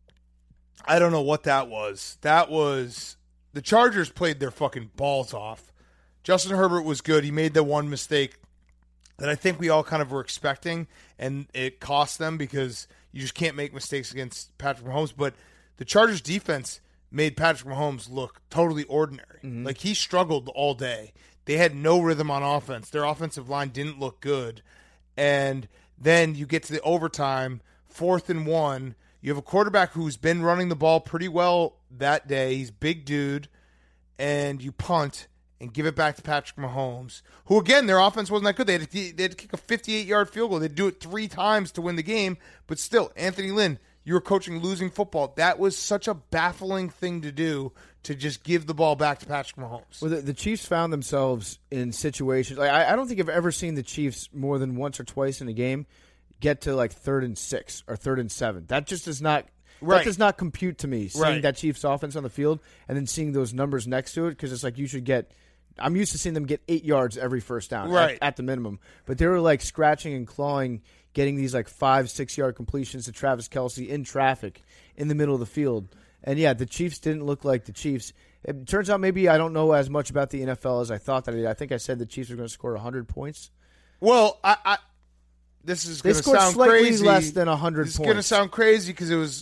don't know what that was. That was the Chargers played their fucking balls off. Justin Herbert was good. He made the one mistake that I think we all kind of were expecting, and it cost them because you just can't make mistakes against Patrick Mahomes. But the Chargers defense made Patrick Mahomes look totally ordinary. Mm-hmm. He struggled all day. They had no rhythm on offense. Their offensive line didn't look good. And then you get to the overtime, 4th and 1. You have a quarterback who's been running the ball pretty well that day. He's a big dude. And you punt and give it back to Patrick Mahomes, who, again, their offense wasn't that good. They had to kick a 58-yard field goal. They'd do it 3 times to win the game. But still, Anthony Lynn, you were coaching losing football. That was such a baffling thing to do, to just give the ball back to Patrick Mahomes. Well, the Chiefs found themselves in situations. I don't think I've ever seen the Chiefs more than once or twice in a game get to 3rd and 6 or 3rd and 7. That just does not. Right. That does not compute to me. Seeing that Chiefs offense on the field and then seeing those numbers next to it, because it's like you should get. I'm used to seeing them get 8 yards every first down, at the minimum. But they were scratching and clawing, getting these 5-6 yard completions to Travis Kelce in traffic in the middle of the field. And yeah, the Chiefs didn't look like the Chiefs. It turns out maybe I don't know as much about the NFL as I thought that I did. I think I said the Chiefs were going to score 100 points. Well, this is going to sound slightly crazy. Less than 100 points. This is going to sound crazy because it was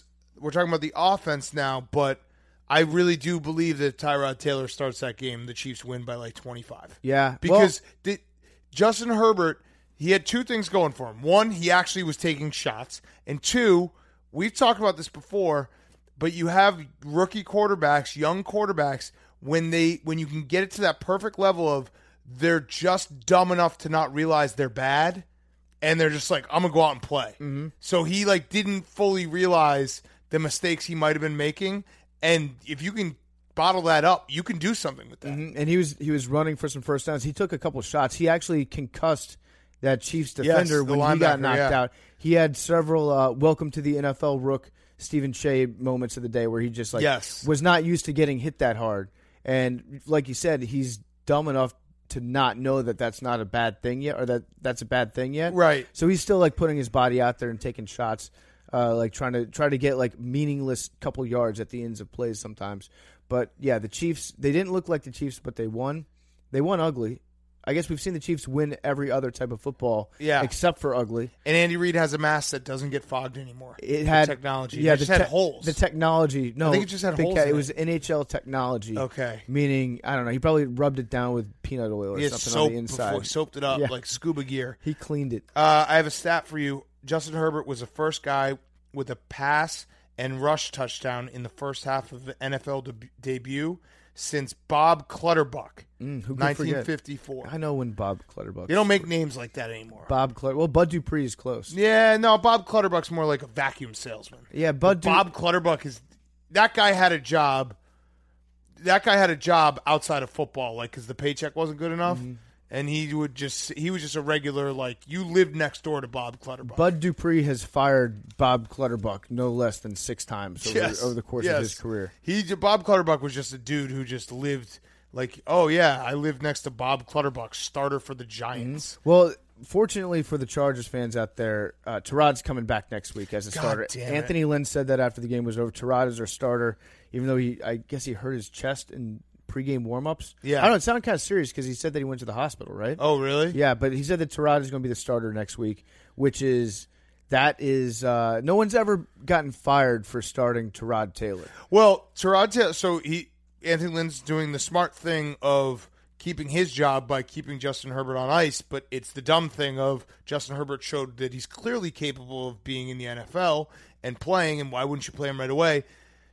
we're talking about the offense now, but I really do believe that Tyrod Taylor starts that game. The Chiefs win by like 25. Yeah. Because Justin Herbert, he had two things going for him. One, he actually was taking shots. And two, we've talked about this before, but you have rookie quarterbacks, young quarterbacks, when you can get it to that perfect level of they're just dumb enough to not realize they're bad, and they're just like, I'm going to go out and play. Mm-hmm. So he like didn't fully realize the mistakes he might have been making, and if you can bottle that up, you can do something with that. Mm-hmm. And he was running for some first downs. He took a couple shots. He actually concussed that Chiefs defender when he got knocked out. He had several welcome to the NFL rook Stephen Shea moments of the day where he just was not used to getting hit that hard. And like you said, he's dumb enough to not know that that's not a bad thing yet, or that's a bad thing yet. Right. So he's still like putting his body out there and taking shots, like trying to get like meaningless couple yards at the ends of plays sometimes. But yeah, the Chiefs, they didn't look like the Chiefs, but they won. They won ugly. I guess we've seen the Chiefs win every other type of football except for ugly. And Andy Reid has a mask that doesn't get fogged anymore. It had technology. Yeah, it just had holes. The technology. No, I think it just had holes. It was NHL technology. Okay. Meaning, I don't know, he probably rubbed it down with peanut oil or something on the inside. Before he soaped it up like scuba gear. He cleaned it. I have a stat for you. Justin Herbert was the first guy with a pass and rush touchdown in the first half of the NFL debut since Bob Clutterbuck, 1954. I know when Bob Clutterbuck. They don't make names like that anymore. Bob Clutterbuck. Well, Bud Dupree is close. Yeah, no, Bob Clutterbuck's more like a vacuum salesman. Yeah, Bob Clutterbuck is that guy had a job. That guy had a job outside of football, like because the paycheck wasn't good enough, and he was just a regular like you lived next door to Bob Clutterbuck. Bud Dupree has fired Bob Clutterbuck no less than 6 times over the course of his career. Bob Clutterbuck was just a dude who just lived like, oh yeah, I lived next to Bob Clutterbuck, starter for the Giants. Well, fortunately for the Chargers fans out there, Tyrod's coming back next week as a starter. Anthony Lynn said that after the game was over. Tyrod is our starter, even though I guess he hurt his chest in pregame warm-ups. Yeah. I don't know, it sounded kind of serious because he said that he went to the hospital, right? Oh, really? Yeah, but he said that Tyrod is going to be the starter next week, no one's ever gotten fired for starting Tyrod Taylor. Well, Tyrod Taylor, Anthony Lynn's doing the smart thing of keeping his job by keeping Justin Herbert on ice, but it's the dumb thing of Justin Herbert showed that he's clearly capable of being in the NFL and playing, and why wouldn't you play him right away?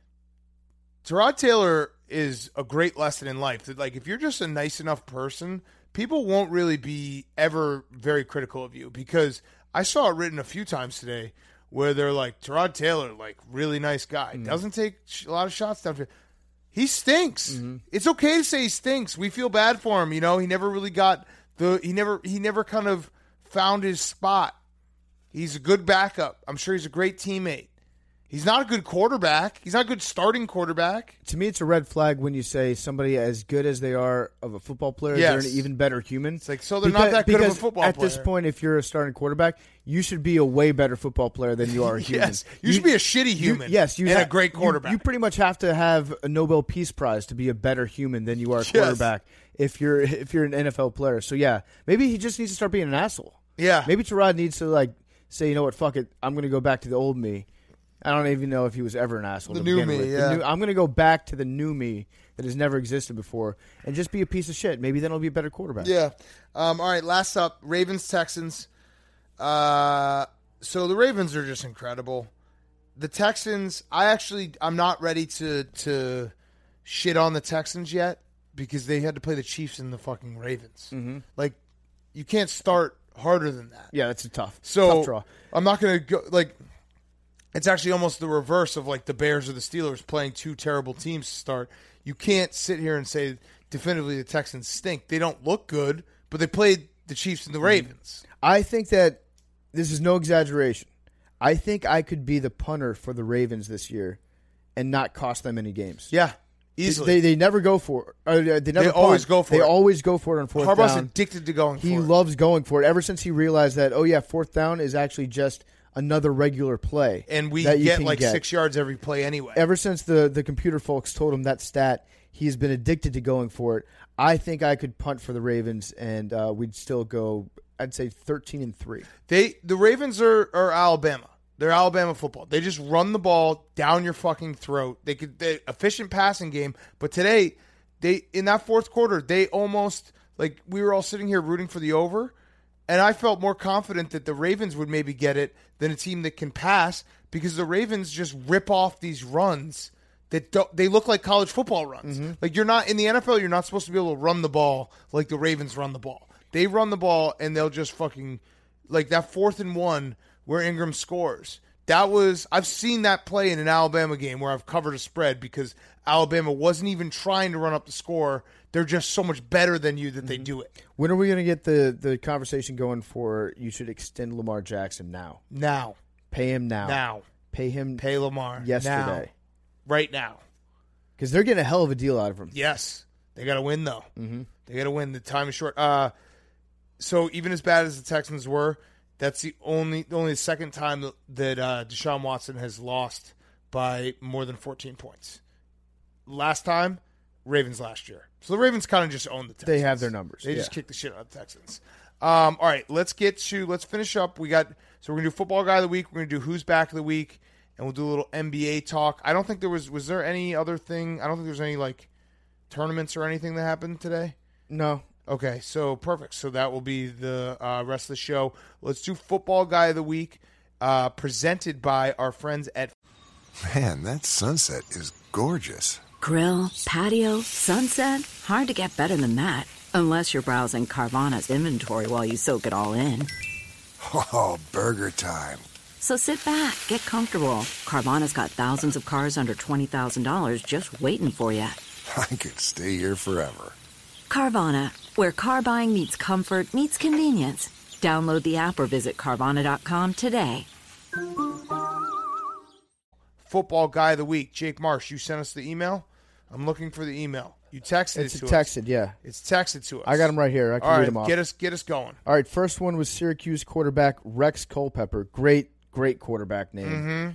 Tyrod Taylor is a great lesson in life. That, like, if you're just a nice enough person, people won't really be ever very critical of you, because I saw it written a few times today where they're like, Tyrod Taylor, like, really nice guy. Doesn't take a lot of shots down. He stinks. Mm-hmm. It's okay to say he stinks. We feel bad for him. You know, he never really got he never kind of found his spot. He's a good backup. I'm sure he's a great teammate. He's not a good quarterback. He's not a good starting quarterback. To me, it's a red flag when you say somebody as good as they are of a football player, they're an even better human. It's like, so they're not that good of a football player. At this point, if you're a starting quarterback, you should be a way better football player than you are a human. Yes, you should be a shitty human and a great quarterback. You pretty much have to have a Nobel Peace Prize to be a better human than you are a quarterback if you're an NFL player. So, yeah, maybe he just needs to start being an asshole. Yeah. Maybe Tyrod needs to, like, say, you know what, fuck it, I'm going to go back to the old me. I don't even know if he was ever an asshole. The new me, yeah. I'm going to go back to the new me that has never existed before and just be a piece of shit. Maybe then I'll be a better quarterback. Yeah. All right, last up, Ravens-Texans. So the Ravens are just incredible. The Texans, I'm not ready to shit on the Texans yet because they had to play the Chiefs and the fucking Ravens. Mm-hmm. Like, you can't start harder than that. Yeah, that's a tough draw. I'm not going to go, like... It's actually almost the reverse of like the Bears or the Steelers playing two terrible teams to start. You can't sit here and say definitively the Texans stink. They don't look good, but they played the Chiefs and the Ravens. I think that this is no exaggeration. I think I could be the punter for the Ravens this year and not cost them any games. Yeah, easily. They never go for it. They always go for it. They always go for it on fourth down. Harbaugh's addicted to going for it. He loves going for it ever since he realized that, fourth down is actually just another regular play. And we get like 6 yards every play anyway. Ever since the computer folks told him that stat, he's been addicted to going for it. I think I could punt for the Ravens, and we'd still go, I'd say 13-3. The Ravens are Alabama. They're Alabama football. They just run the ball down your fucking throat. They efficient passing game. But today, in that fourth quarter, they almost, like, we were all sitting here rooting for the over, and I felt more confident that the Ravens would maybe get it than a team that can pass, because the Ravens just rip off these runs that they look like college football runs. Like, you're not in the NFL, you're not supposed to be able to run the ball like the Ravens run the ball. They run the ball and they'll just fucking, like that 4th and 1 where Ingram scores. I've seen that play in an Alabama game where I've covered a spread because Alabama wasn't even trying to run up the score. They're just so much better than you that they do it. When are we going to get the conversation going for you should extend Lamar Jackson now? Now. Pay him now. Now. Pay Lamar. yesterday. Now. Right now. Because they're getting a hell of a deal out of him. Yes. They got to win, though. They got to win. The time is short. So even as bad as the Texans were, that's the only second time that Deshaun Watson has lost by more than 14 points. Last time, Ravens last year. So the Ravens kind of just own the Texans. They have their numbers. They just kick the shit out of the Texans. All right, let's finish up. So we're going to do Football Guy of the Week. We're going to do Who's Back of the Week, and we'll do a little NBA talk. I don't think was there any other thing? I don't think there was any, like, tournaments or anything that happened today? No. Okay, so perfect. So that will be the rest of the show. Let's do Football Guy of the Week, presented by our friends at... Man, that sunset is gorgeous. Grill, patio, sunset. Hard to get better than that. Unless you're browsing Carvana's inventory while you soak it all in. Oh, burger time. So sit back, get comfortable. Carvana's got thousands of cars under $20,000 just waiting for you. I could stay here forever. Carvana, where car buying meets comfort, meets convenience. Download the app or visit Carvana.com today. Football Guy of the Week. Jake Marsh, you sent us the email? I'm looking for the email. You texted it to us. It's texted, yeah. It's texted to us. I got them right here. I can read them off. Get us going. All right, first one was Syracuse quarterback Rex Culpepper. Great quarterback name.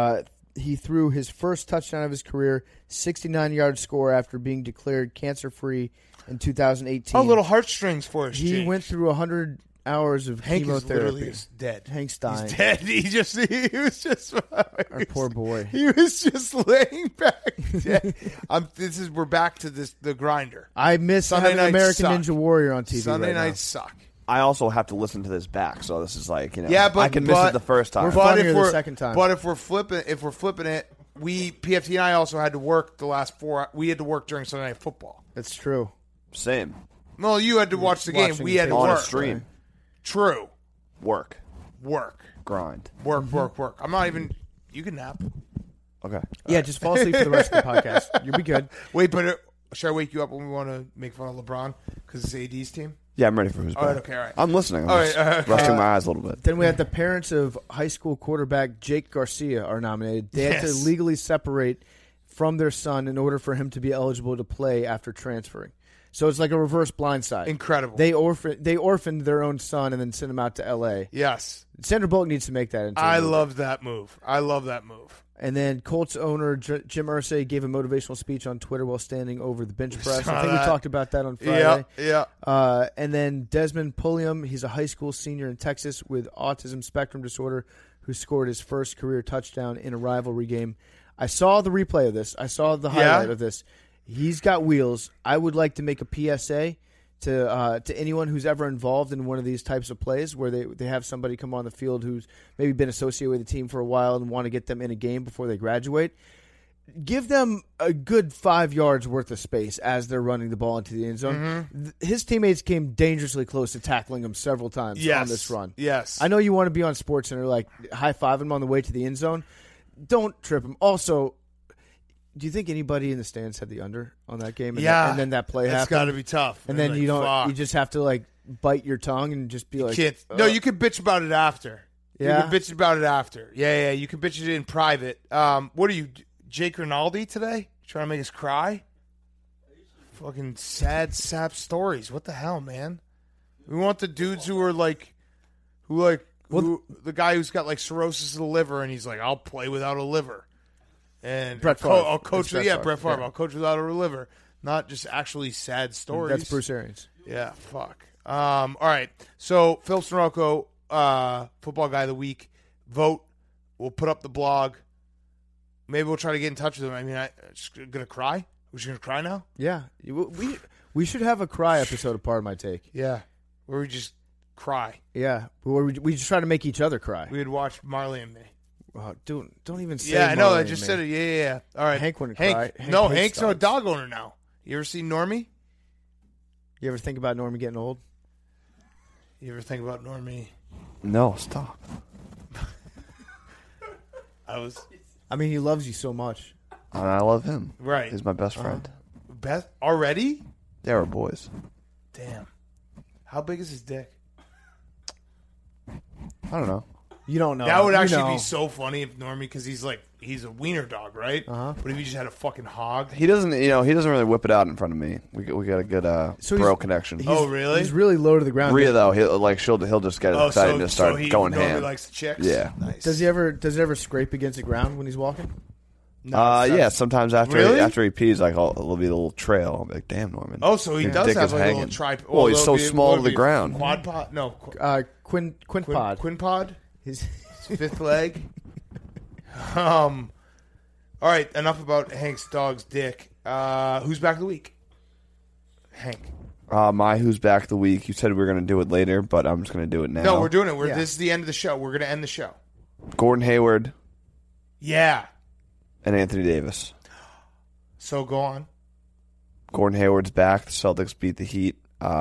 He threw his first touchdown of his career, 69-yard score after being declared cancer-free in 2018. Oh, little heartstrings for us, He Jake. went through 100 hours of Hank chemotherapy. is dead. Hank's dying. He's dead. He was just... Our poor boy. He was just laying back dead. We're back to the grinder. I miss Sunday having nights American suck. Ninja Warrior on TV Sunday right nights suck. I also have to listen to this back, so this is like, Yeah, but I can miss it the first time. We're funnier the second time. But if we're flipping it, PFT and I also had to work the last 4. We had to work during Sunday Night Football. now. That's true. Same. Well, you had to watch the game. Watching We had to On work. a stream. True. Work. Grind. Work. I'm not even. You can nap. Okay. Yeah, just fall asleep for the rest of the podcast. You'll be good. Wait, but should I wake you up when we want to make fun of LeBron because it's AD's team? Yeah, I'm ready for who's back. All right. Okay. All right. I'm listening. I'm All just right, resting my eyes a little bit. Then we had the parents of high school quarterback Jake Garcia are nominated. They had to Yes. legally separate from their son in order for him to be eligible to play after transferring. So it's like a reverse blindside. Incredible. They orphaned their own son and then sent him out to L.A. Yes. Sandra Bullock needs to make that into a I movie. love that move. And then Colts owner Jim Irsay gave a motivational speech on Twitter while standing over the bench press. I think we talked about that on Friday. Yeah. And then Desmond Pulliam, he's a high school senior in Texas with autism spectrum disorder who scored his first career touchdown in a rivalry game. I saw the replay of this. I saw the highlight of this. He's got wheels. I would like to make a PSA to anyone who's ever involved in one of these types of plays where they have somebody come on the field who's maybe been associated with the team for a while and want to get them in a game before they graduate. Give them a good 5 yards worth of space as they're running the ball into the end zone. His teammates came dangerously close to tackling him several times on this run. Yes. I know you want to be on SportsCenter, like high-five him on the way to the end zone. Don't trip him. Also, do you think anybody in the stands had the under on that game? And then that play happened. It's got to be tough. And then Like, you don't. fuck. You just have to like bite your tongue and just be like, No, you can bitch about it after. Yeah? You can bitch about it after. Yeah. You can bitch it in private. What are you, Jake Rinaldi today? Trying to make us cry? Fucking sad, sap stories. What the hell, man? We want the dudes who are like, the guy who's got like cirrhosis of the liver, and he's like, I'll play without a liver. And Brett Favre. I'll coach. That's Yeah, Brett Brett Favre. Yeah. I'll coach without a liver. Not just actually sad stories. That's Bruce Arians. Yeah, fuck. All right. So, Phil Snoroko, Football Guy of the Week. Vote. We'll put up the blog. Maybe we'll try to get in touch with him. I mean, just gonna cry. We're just gonna cry now. Yeah, we should have a cry episode of Part of My Take. Yeah, where we just cry. Yeah, where we just try to make each other cry. We would watch Marley and Me. Oh, don't even say. Yeah, I know. Marley I and just Me. said it. Yeah. All right, Hank wouldn't Hank. cry. Hank No, hates Hank's a dogs. dog owner now. You ever seen Normie? You ever think about Normie getting old? You ever think about Normie? No, stop. I mean, he loves you so much. And I love him. Right. He's my best friend. Beth already? Yeah, we're boys. Damn. How big is his dick? I don't know. You don't know. That would You actually know. be so funny if Normie, because he's a wiener dog, right? Uh-huh. But if he just had a fucking hog. He doesn't really whip it out in front of me. We got a good So bro he's- connection. Oh, really? He's really low to the ground. Rhea though, he'll just get excited and start he going normally ham. likes the chicks? Yeah. Nice. Does he ever scrape against the ground when he's walking? No, Yeah, sometimes after Really? he pees, like there'll be a little trail. I'll be like, damn, Norman. Oh, so he Your does dick have is like a hanging. little tripod. Well, he's so small to the ground. Quad pod? No. Quinpod. Quinpod? His Fifth leg? All right, enough about Hank's dog's dick. Who's back of the week? Hank. My who's back of the week. You said we were going to do it later, but I'm just going to do it now. No, we're doing it. Yeah. This is the end of the show. We're going to end the show. Gordon Hayward Yeah. and Anthony Davis. So go on. Gordon Hayward's back. The Celtics beat the Heat.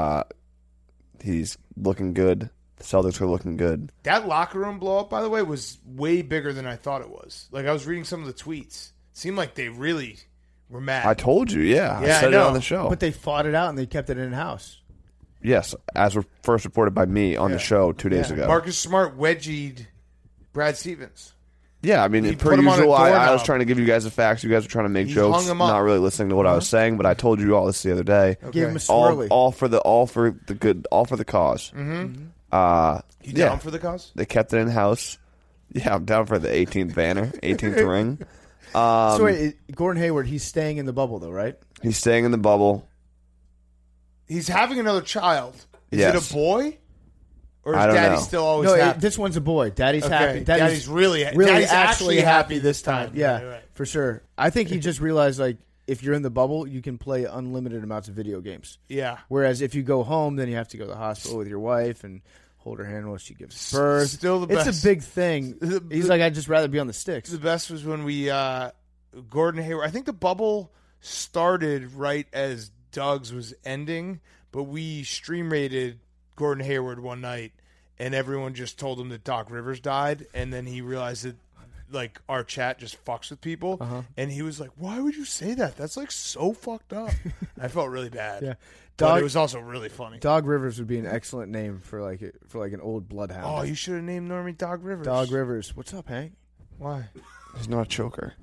He's looking good. The Celtics are looking good. That locker room blow up, by the way, was way bigger than I thought it was. Like, I was reading some of the tweets. It seemed like they really were mad. I told you, yeah. Yeah, I said I it know. on the show. But they fought it out and they kept it in house. Yes, as first reported by me on the show 2 days ago. Marcus Smart wedgied Brad Stevens. Yeah, I mean, He per put him on a usual, I doorknob. was trying to give you guys the facts. You guys were trying to make He jokes, hung him up. not really listening to what I was saying. But I told you all this the other day. Give him a Okay. swirly. All for the good, all for the cause. You Yeah, down for the cause? they kept it in house. Yeah, I'm down for the 18th banner, 18th ring. So wait, Gordon Hayward, he's staying in the bubble though, right? He's staying in the bubble. He's having another child. Is Yes. it a boy? Or is I don't Daddy know. still always No, happy? this one's a boy. Daddy's Okay. happy. Daddy's really really actually happy this time. Yeah, Right. for sure. I think he just realized like if you're in the bubble, you can play unlimited amounts of video games. Yeah. Whereas if you go home, then you have to go to the hospital with your wife and hold her hand while she gives birth. Still the It's best. a big thing. He's like, I'd just rather be on the sticks. The best was when we Gordon Hayward. I think the bubble started right as Doug's was ending, but we stream rated Gordon Hayward one night, and everyone just told him that Doc Rivers died, and then he realized that like our chat just fucks with people, and he was like, "Why would you say that? That's like so fucked up." I felt really bad. Yeah. But Dog- it was also really funny. Dog Rivers would be an excellent name for like an old bloodhound. Oh, you should have named Normie Dog Rivers. Dog Rivers. What's up, Hank? Why? He's not a choker.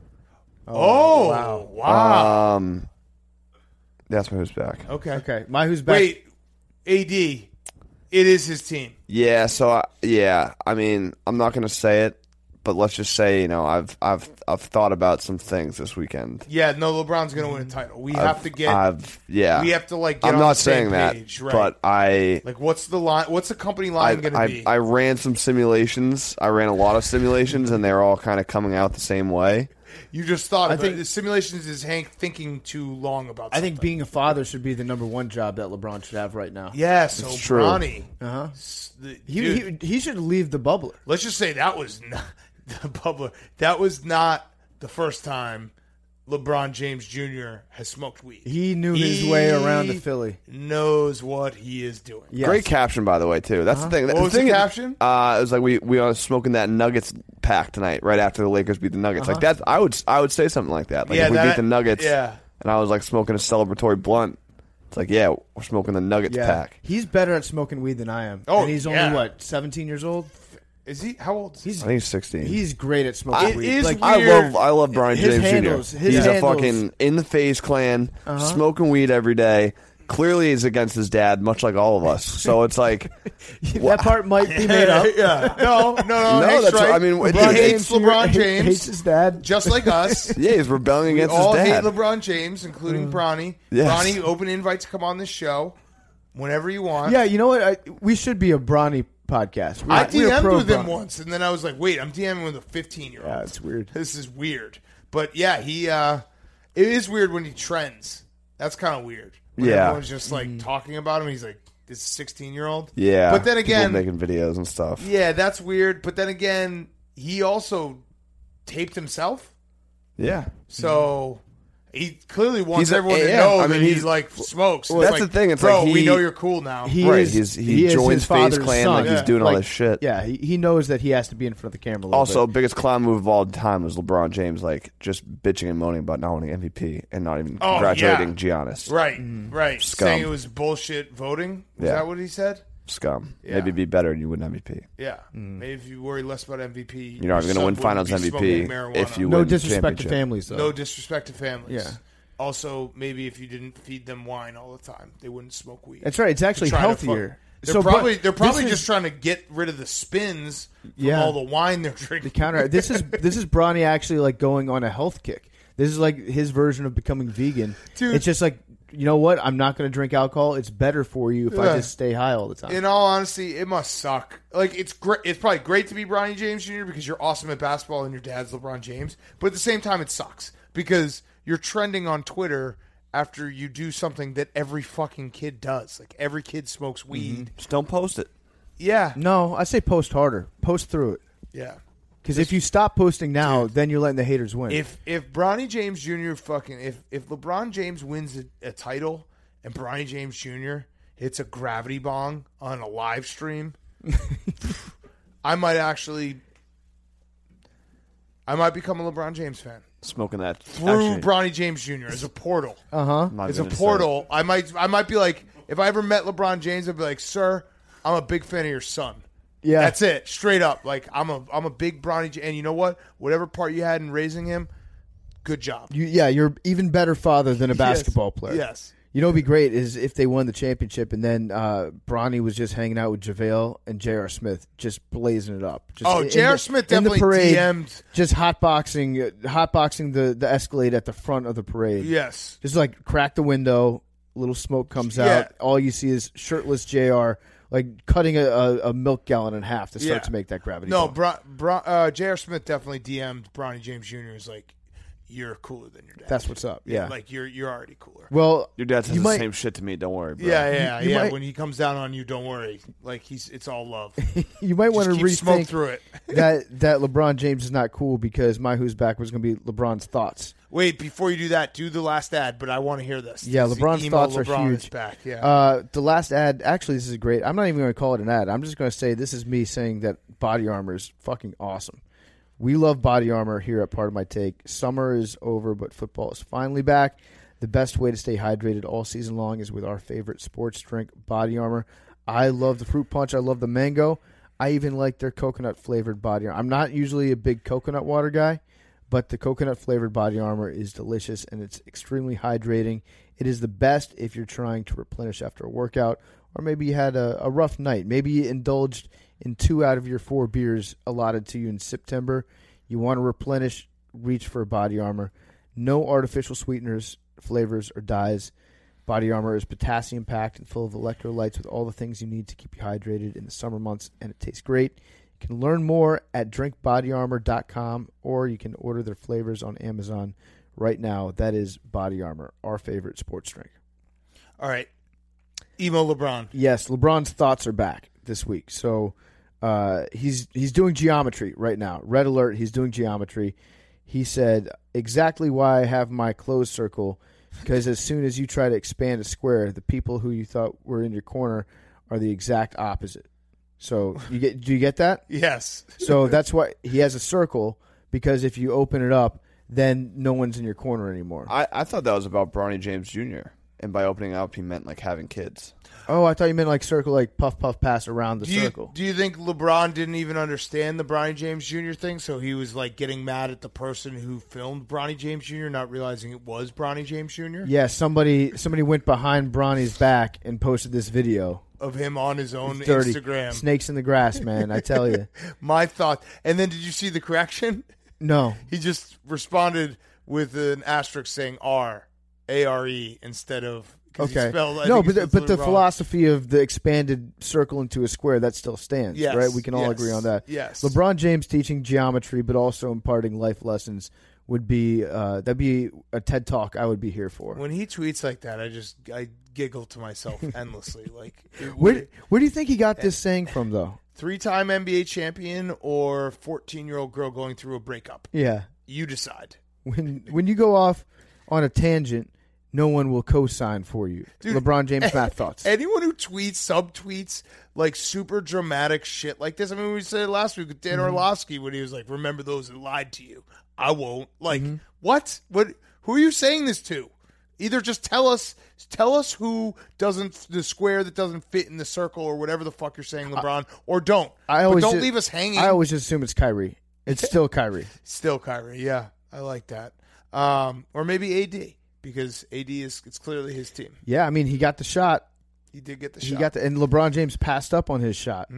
Oh, wow. That's my who's back. Okay. Okay, my who's back. Wait, AD. It is his team. Yeah, so I mean, I'm not going to say it, but let's just say, I've thought about some things this weekend. Yeah, no, LeBron's going to win a title. We have to get. We have to like. Get I'm on not the same saying page, that, right? but like, what's the line? What's the company line going to be? I ran some simulations. I ran a lot of simulations, and they're all kind of coming out the same way. You just thought. I About think- it. The simulations is Hank thinking too long about. I think something. being a father should be the number one job that LeBron should have right now. Yes, It's so true. Bronny. Uh-huh. Dude, He should leave the bubbler. let's just say that was not the bubbler. That was not the first time LeBron James Jr. has smoked weed. He knew his way around to Philly. Knows what he is doing. Yes. Great caption, by the way, too. That's the thing. What was the caption? It was like we are smoking that Nuggets pack tonight, right after the Lakers beat the Nuggets. Like that, I would say something like that. Like Yeah, if we that- beat the Nuggets, yeah. and I was like smoking a celebratory blunt. It's like, yeah, we're smoking the Nuggets Yeah, pack. he's better at smoking weed than I am. Oh, and he's only yeah. what 17 years old. Is he? How old? Is he? He's I think he's 16. he's great at smoking It weed. is Like, weird. I love Brian His James handles- Jr. his He's handles. a fucking in the face clan, smoking weed every day. Clearly, he's against his dad, much like all of us. So it's like, that part might be made up. Yeah. No. No, Hank's that's right. what- I mean, LeBron LeBron hates James LeBron Jr. James, hates his dad. just like us. yeah, he's rebelling We against all his hate dad. LeBron James, including Bronny. Yes. Bronny, open invite to come on this show whenever you want. Yeah, you know what? We should be a Bronny podcast. I We're DM'd pro with him Bron. once, and then I was like, wait, I'm DMing with a 15-year-old. Yeah, it's weird. This is weird. But yeah, it is weird when he trends. That's kind of weird. When Yeah. everyone's just like talking about him. He's like this 16-year-old. Yeah. But then again, people making videos and stuff. yeah, that's weird. But then again, he also taped himself. Yeah. So he clearly wants He's everyone to yeah, know I mean, that he he's- like smokes. Well, It's that's like, the thing. It's bro, like we he- know you're cool now. He is he is joins his FaZe father's Clan son. like he's doing all Like, this shit. Yeah, he knows that he has to be in front of the camera. A little Also, bit. biggest clown move of all time was LeBron James, like just bitching and moaning about not winning MVP and not even Oh, congratulating yeah. Giannis. Right, right. Scum. Saying it was bullshit voting. Was Yeah. that what he said? Scum. Yeah. Maybe it'd be better and you win MVP. Yeah. Maybe if you worry less about MVP, You're not even going to win Finals MVP if you no win disrespect to championship. families, though. No disrespect to families. Yeah. Also, maybe if you didn't feed them wine all the time, they wouldn't smoke weed. That's right. It's actually Try to healthier. They're So, probably but they're probably this just is trying to get rid of the spins from Yeah. all the wine they're the drinking. counter. This is Bronny actually like going on a health kick. This is like his version of becoming vegan. Dude. It's just like, you know what? I'm not going to drink alcohol. It's better for you if Yeah. I just stay high all the time. In all honesty, it must suck. Like it's great. It's probably great to be Bronny James Jr. because you're awesome at basketball and your dad's LeBron James. But at the same time, it sucks because you're trending on Twitter after you do something that every fucking kid does. Like every kid smokes weed. Just don't post it. Yeah, No, I say post harder. Post through it. yeah. Because if you stop posting now, then you're letting the haters win. If Bronny James Jr. if LeBron James wins a title and Bronny James Jr. hits a gravity bong on a live stream, I might become a LeBron James fan Smoking that. through Actually, Bronny James Jr. as a portal. I'm not As a gonna say portal, I might be like, if I ever met LeBron James, I'd be like, sir, I'm a big fan of your son. yeah, That's it, straight up. Like I'm a big Bronny, and you know what? Whatever part you had in raising him, good job. you're even better father than a Yes. basketball player. Yes. You know what'd be great is if they won the championship and then Bronny was just hanging out with JaVale and J.R. Smith, just blazing it up. Just Oh, in J.R. the- Smith in the definitely parade, DM'd. just hotboxing the Escalade at the front of the parade. Yes. Just like crack the window, little smoke comes Yeah. out. All you see is shirtless JR, like cutting a milk gallon in half to start Yeah. to make that gravity. No, ball. J.R. Smith definitely DM'd Bronny James Jr. is like, you're cooler than your dad. That's what's up. Yeah. Like you're already cooler. Well, Your dad says you the might, same shit to me. Don't worry, bro. Yeah. you might- When he comes down on you, don't worry. Like it's all love. You might want Just to keep smoke rethink through it. that LeBron James is not cool because my Who's Back was going to be LeBron's thoughts. Wait, before you do that, do the last ad. But I want to hear this. Yeah, The LeBron's emo thoughts are LeBron huge. Is back. Yeah. The last ad, actually, this is great. I'm not even going to call it an ad. I'm just going to say this is me saying that Body Armor is fucking awesome. We love Body Armor here at Part of My Take. Summer is over, but football is finally back. The best way to stay hydrated all season long is with our favorite sports drink, Body Armor. I love the fruit punch. I love the mango. I even like their coconut-flavored Body Armor. I'm not usually a big coconut water guy, but the coconut-flavored Body Armor is delicious, and it's extremely hydrating. It is the best if you're trying to replenish after a workout, or maybe you had a rough night. Maybe you indulged in 2 out of your 4 beers allotted to you in September. You want to replenish, reach for Body Armor. No artificial sweeteners, flavors, or dyes. Body Armor is potassium-packed and full of electrolytes with all the things you need to keep you hydrated in the summer months, and it tastes great. You can learn more at drinkbodyarmor.com, or you can order their flavors on Amazon right now. That is Body Armor, our favorite sports drink. All right. Emo LeBron. Yes, LeBron's thoughts are back this week. So he's doing geometry right now. Red alert, he's doing geometry. He said, exactly why I have my closed circle, because as soon as you try to expand a square, the people who you thought were in your corner are the exact opposite. So do you get that? Yes. So that's why he has a circle, because if you open it up, then no one's in your corner anymore. I thought that was about Bronny James Jr. And by opening up, he meant like having kids. Oh, I thought you meant like circle, like puff, puff, pass around the circle. Do you think LeBron didn't even understand the Bronny James Jr. thing? So he was like getting mad at the person who filmed Bronny James Jr., not realizing it was Bronny James Jr.? Yeah, somebody went behind Bronny's back and posted this video. Of him on his own Dirty. Instagram. Snakes in the grass, man, I tell you. My thought. And then did you see the correction? No. He just responded with an asterisk saying R-A-R-E instead of Okay. I No, think he spelled but the it wrong. philosophy of the expanded circle into a square, that still stands, Yes, right? We can all yes, agree on that. yes. LeBron James teaching geometry, but also imparting life lessons would be that'd be a TED Talk I would be here for. When he tweets like that, I giggle to myself endlessly. Like, Where do you think he got this saying from, though? 3-time NBA champion or 14-year-old girl going through a breakup? Yeah. You decide. When you go off on a tangent, no one will co-sign for you. Dude, LeBron James math thoughts. Anyone who tweets, subtweets, like super dramatic shit like this. I mean, we said it last week with Dan Orlovsky when he was like, remember those that lied to you. I won't. Like, what? Who are you saying this to? Either just tell us who doesn't, the square that doesn't fit in the circle or whatever the fuck you're saying, LeBron, or don't. But don't leave us hanging. I always assume it's Kyrie. It's still Kyrie. Still Kyrie, yeah. I like that. Or maybe AD, because AD it's clearly his team. Yeah, I mean, he got the shot. He did get the He shot. got and LeBron James passed up on his shot.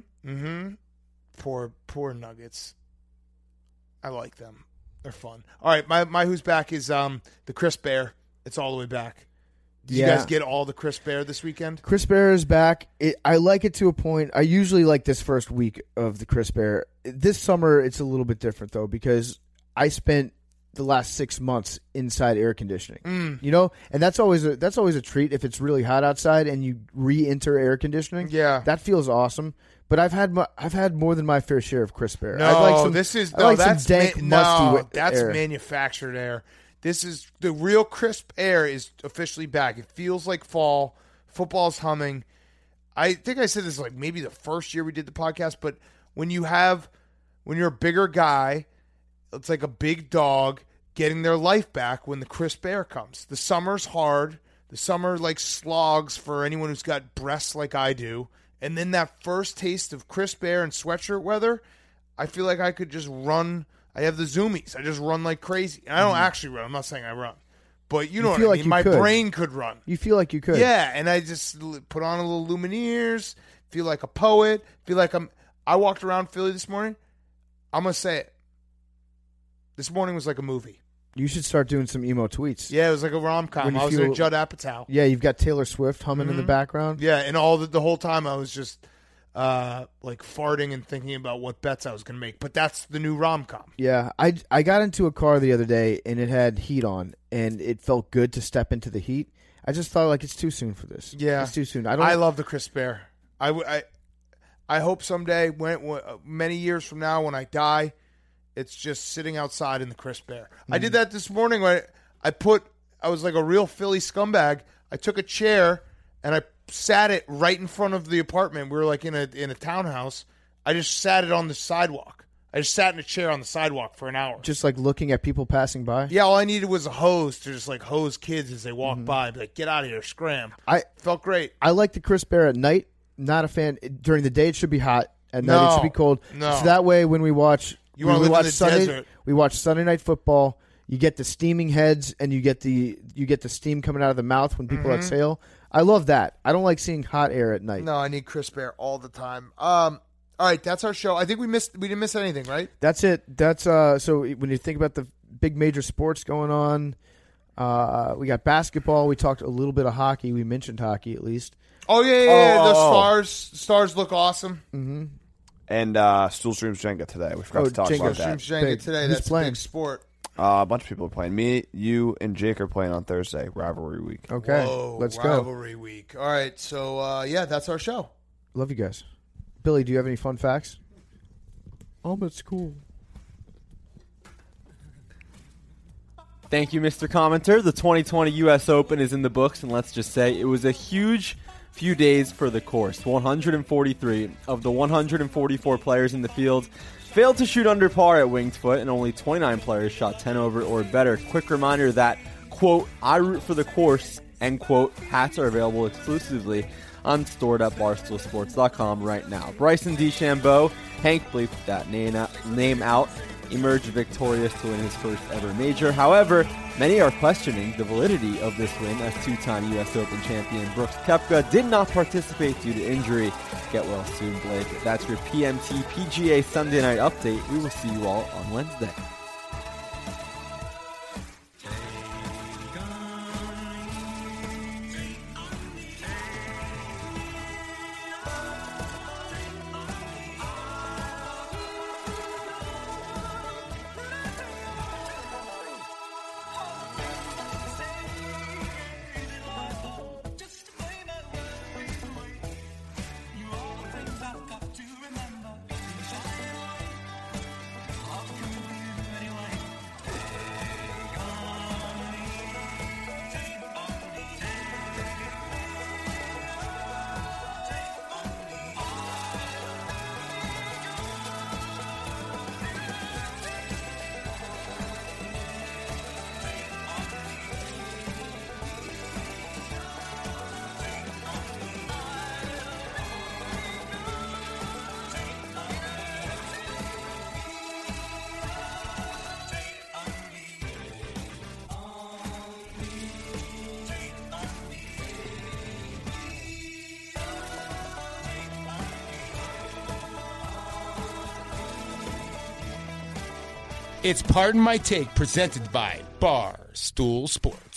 Poor Nuggets. I like them. They're fun. All right, my who's back is the Chris Bear. It's all the way back. Did you guys get all the Chris Bear this weekend? Chris Bear is back. I like it to a point. I usually like this first week of the Chris Bear. This summer, it's a little bit different, though, because I spent the last 6 months inside air conditioning. You know? And that's always a treat if it's really hot outside and you re-enter air conditioning. Yeah. That feels awesome. But I've had more than my fair share of Chris Bear. No, that's dank, musty that's air. manufactured air. This is the real crisp air is officially back. It feels like fall. Football's humming. I think I said this like maybe the first year we did the podcast, but when you're a bigger guy, it's like a big dog getting their life back when the crisp air comes. The summer's hard. The summer like slogs for anyone who's got breasts like I do. And then that first taste of crisp air and sweatshirt weather, I feel like I could just run. I have the zoomies. I just run like crazy. And I don't actually run. I'm not saying I run. But you know what I mean. My brain could run. You feel like you could. Yeah, and I just put on a little Lumineers, feel like a poet, feel like I walked around Philly this morning. I'm going to say it. This morning was like a movie. You should start doing some emo tweets. Yeah, it was like a rom-com. I was like Judd Apatow. Yeah, you've got Taylor Swift humming in the background. Yeah, and the whole time I was just like farting and thinking about what bets I was going to make. But that's the new rom-com. Yeah, I got into a car the other day and it had heat on, and it felt good to step into the heat. I just thought like it's too soon for this. Yeah, it's too soon. I love the crisp air. I hope someday, many years from now, when I die, it's just sitting outside in the crisp air. I did that this morning. When I was like a real Philly scumbag. I took a chair and I sat it right in front of the apartment. We were like in a townhouse. I just sat it on the sidewalk. I just sat in a chair on the sidewalk for an hour. Just like looking at people passing by? Yeah, all I needed was a hose to just like hose kids as they walk by. Be like, get out of here, scram. Felt great. I like the crisp air at night. Not a fan. During the day, it should be hot. At night, it should be cold. No. So that way, when we watch... You want to live in the desert. We watch Sunday Night Football. You get the steaming heads, and you get the steam coming out of the mouth when people exhale. I love that. I don't like seeing hot air at night. No, I need crisp air all the time. All right, that's our show. I think we didn't miss anything, right? That's it. That's so when you think about the big major sports going on, we got basketball. We talked a little bit of hockey. We mentioned hockey at least. Oh yeah. The stars look awesome. Mm-hmm. And Stool Streams Jenga today. We forgot to talk about that. Jenga today. Who's That's playing? a big sport. A bunch of people are playing. Me, you, and Jake are playing on Thursday. Rivalry week. Okay, Whoa, let's go. Rivalry week. All right, so that's our show. Love you guys. Billy, do you have any fun facts? I'm at school. Thank you, Mr. Commenter. The 2020 U.S. Open is in the books, and let's just say it was a huge few days for the course. 143 of the 144 players in the field failed to shoot under par at Winged Foot, and only 29 players shot 10 over or better. Quick reminder that, quote, I root for the course, end quote, hats are available exclusively on stored@barstoolsports.com right now. Bryson DeChambeau, Hank bleeped that name out, emerged victorious to win his first ever major. However, many are questioning the validity of this win as two-time U.S. Open champion Brooks Koepka did not participate due to injury. Get well soon, Blake. That's your PMT PGA Sunday night update. We will see you all on Wednesday. It's Pardon My Take, presented by Barstool Sports.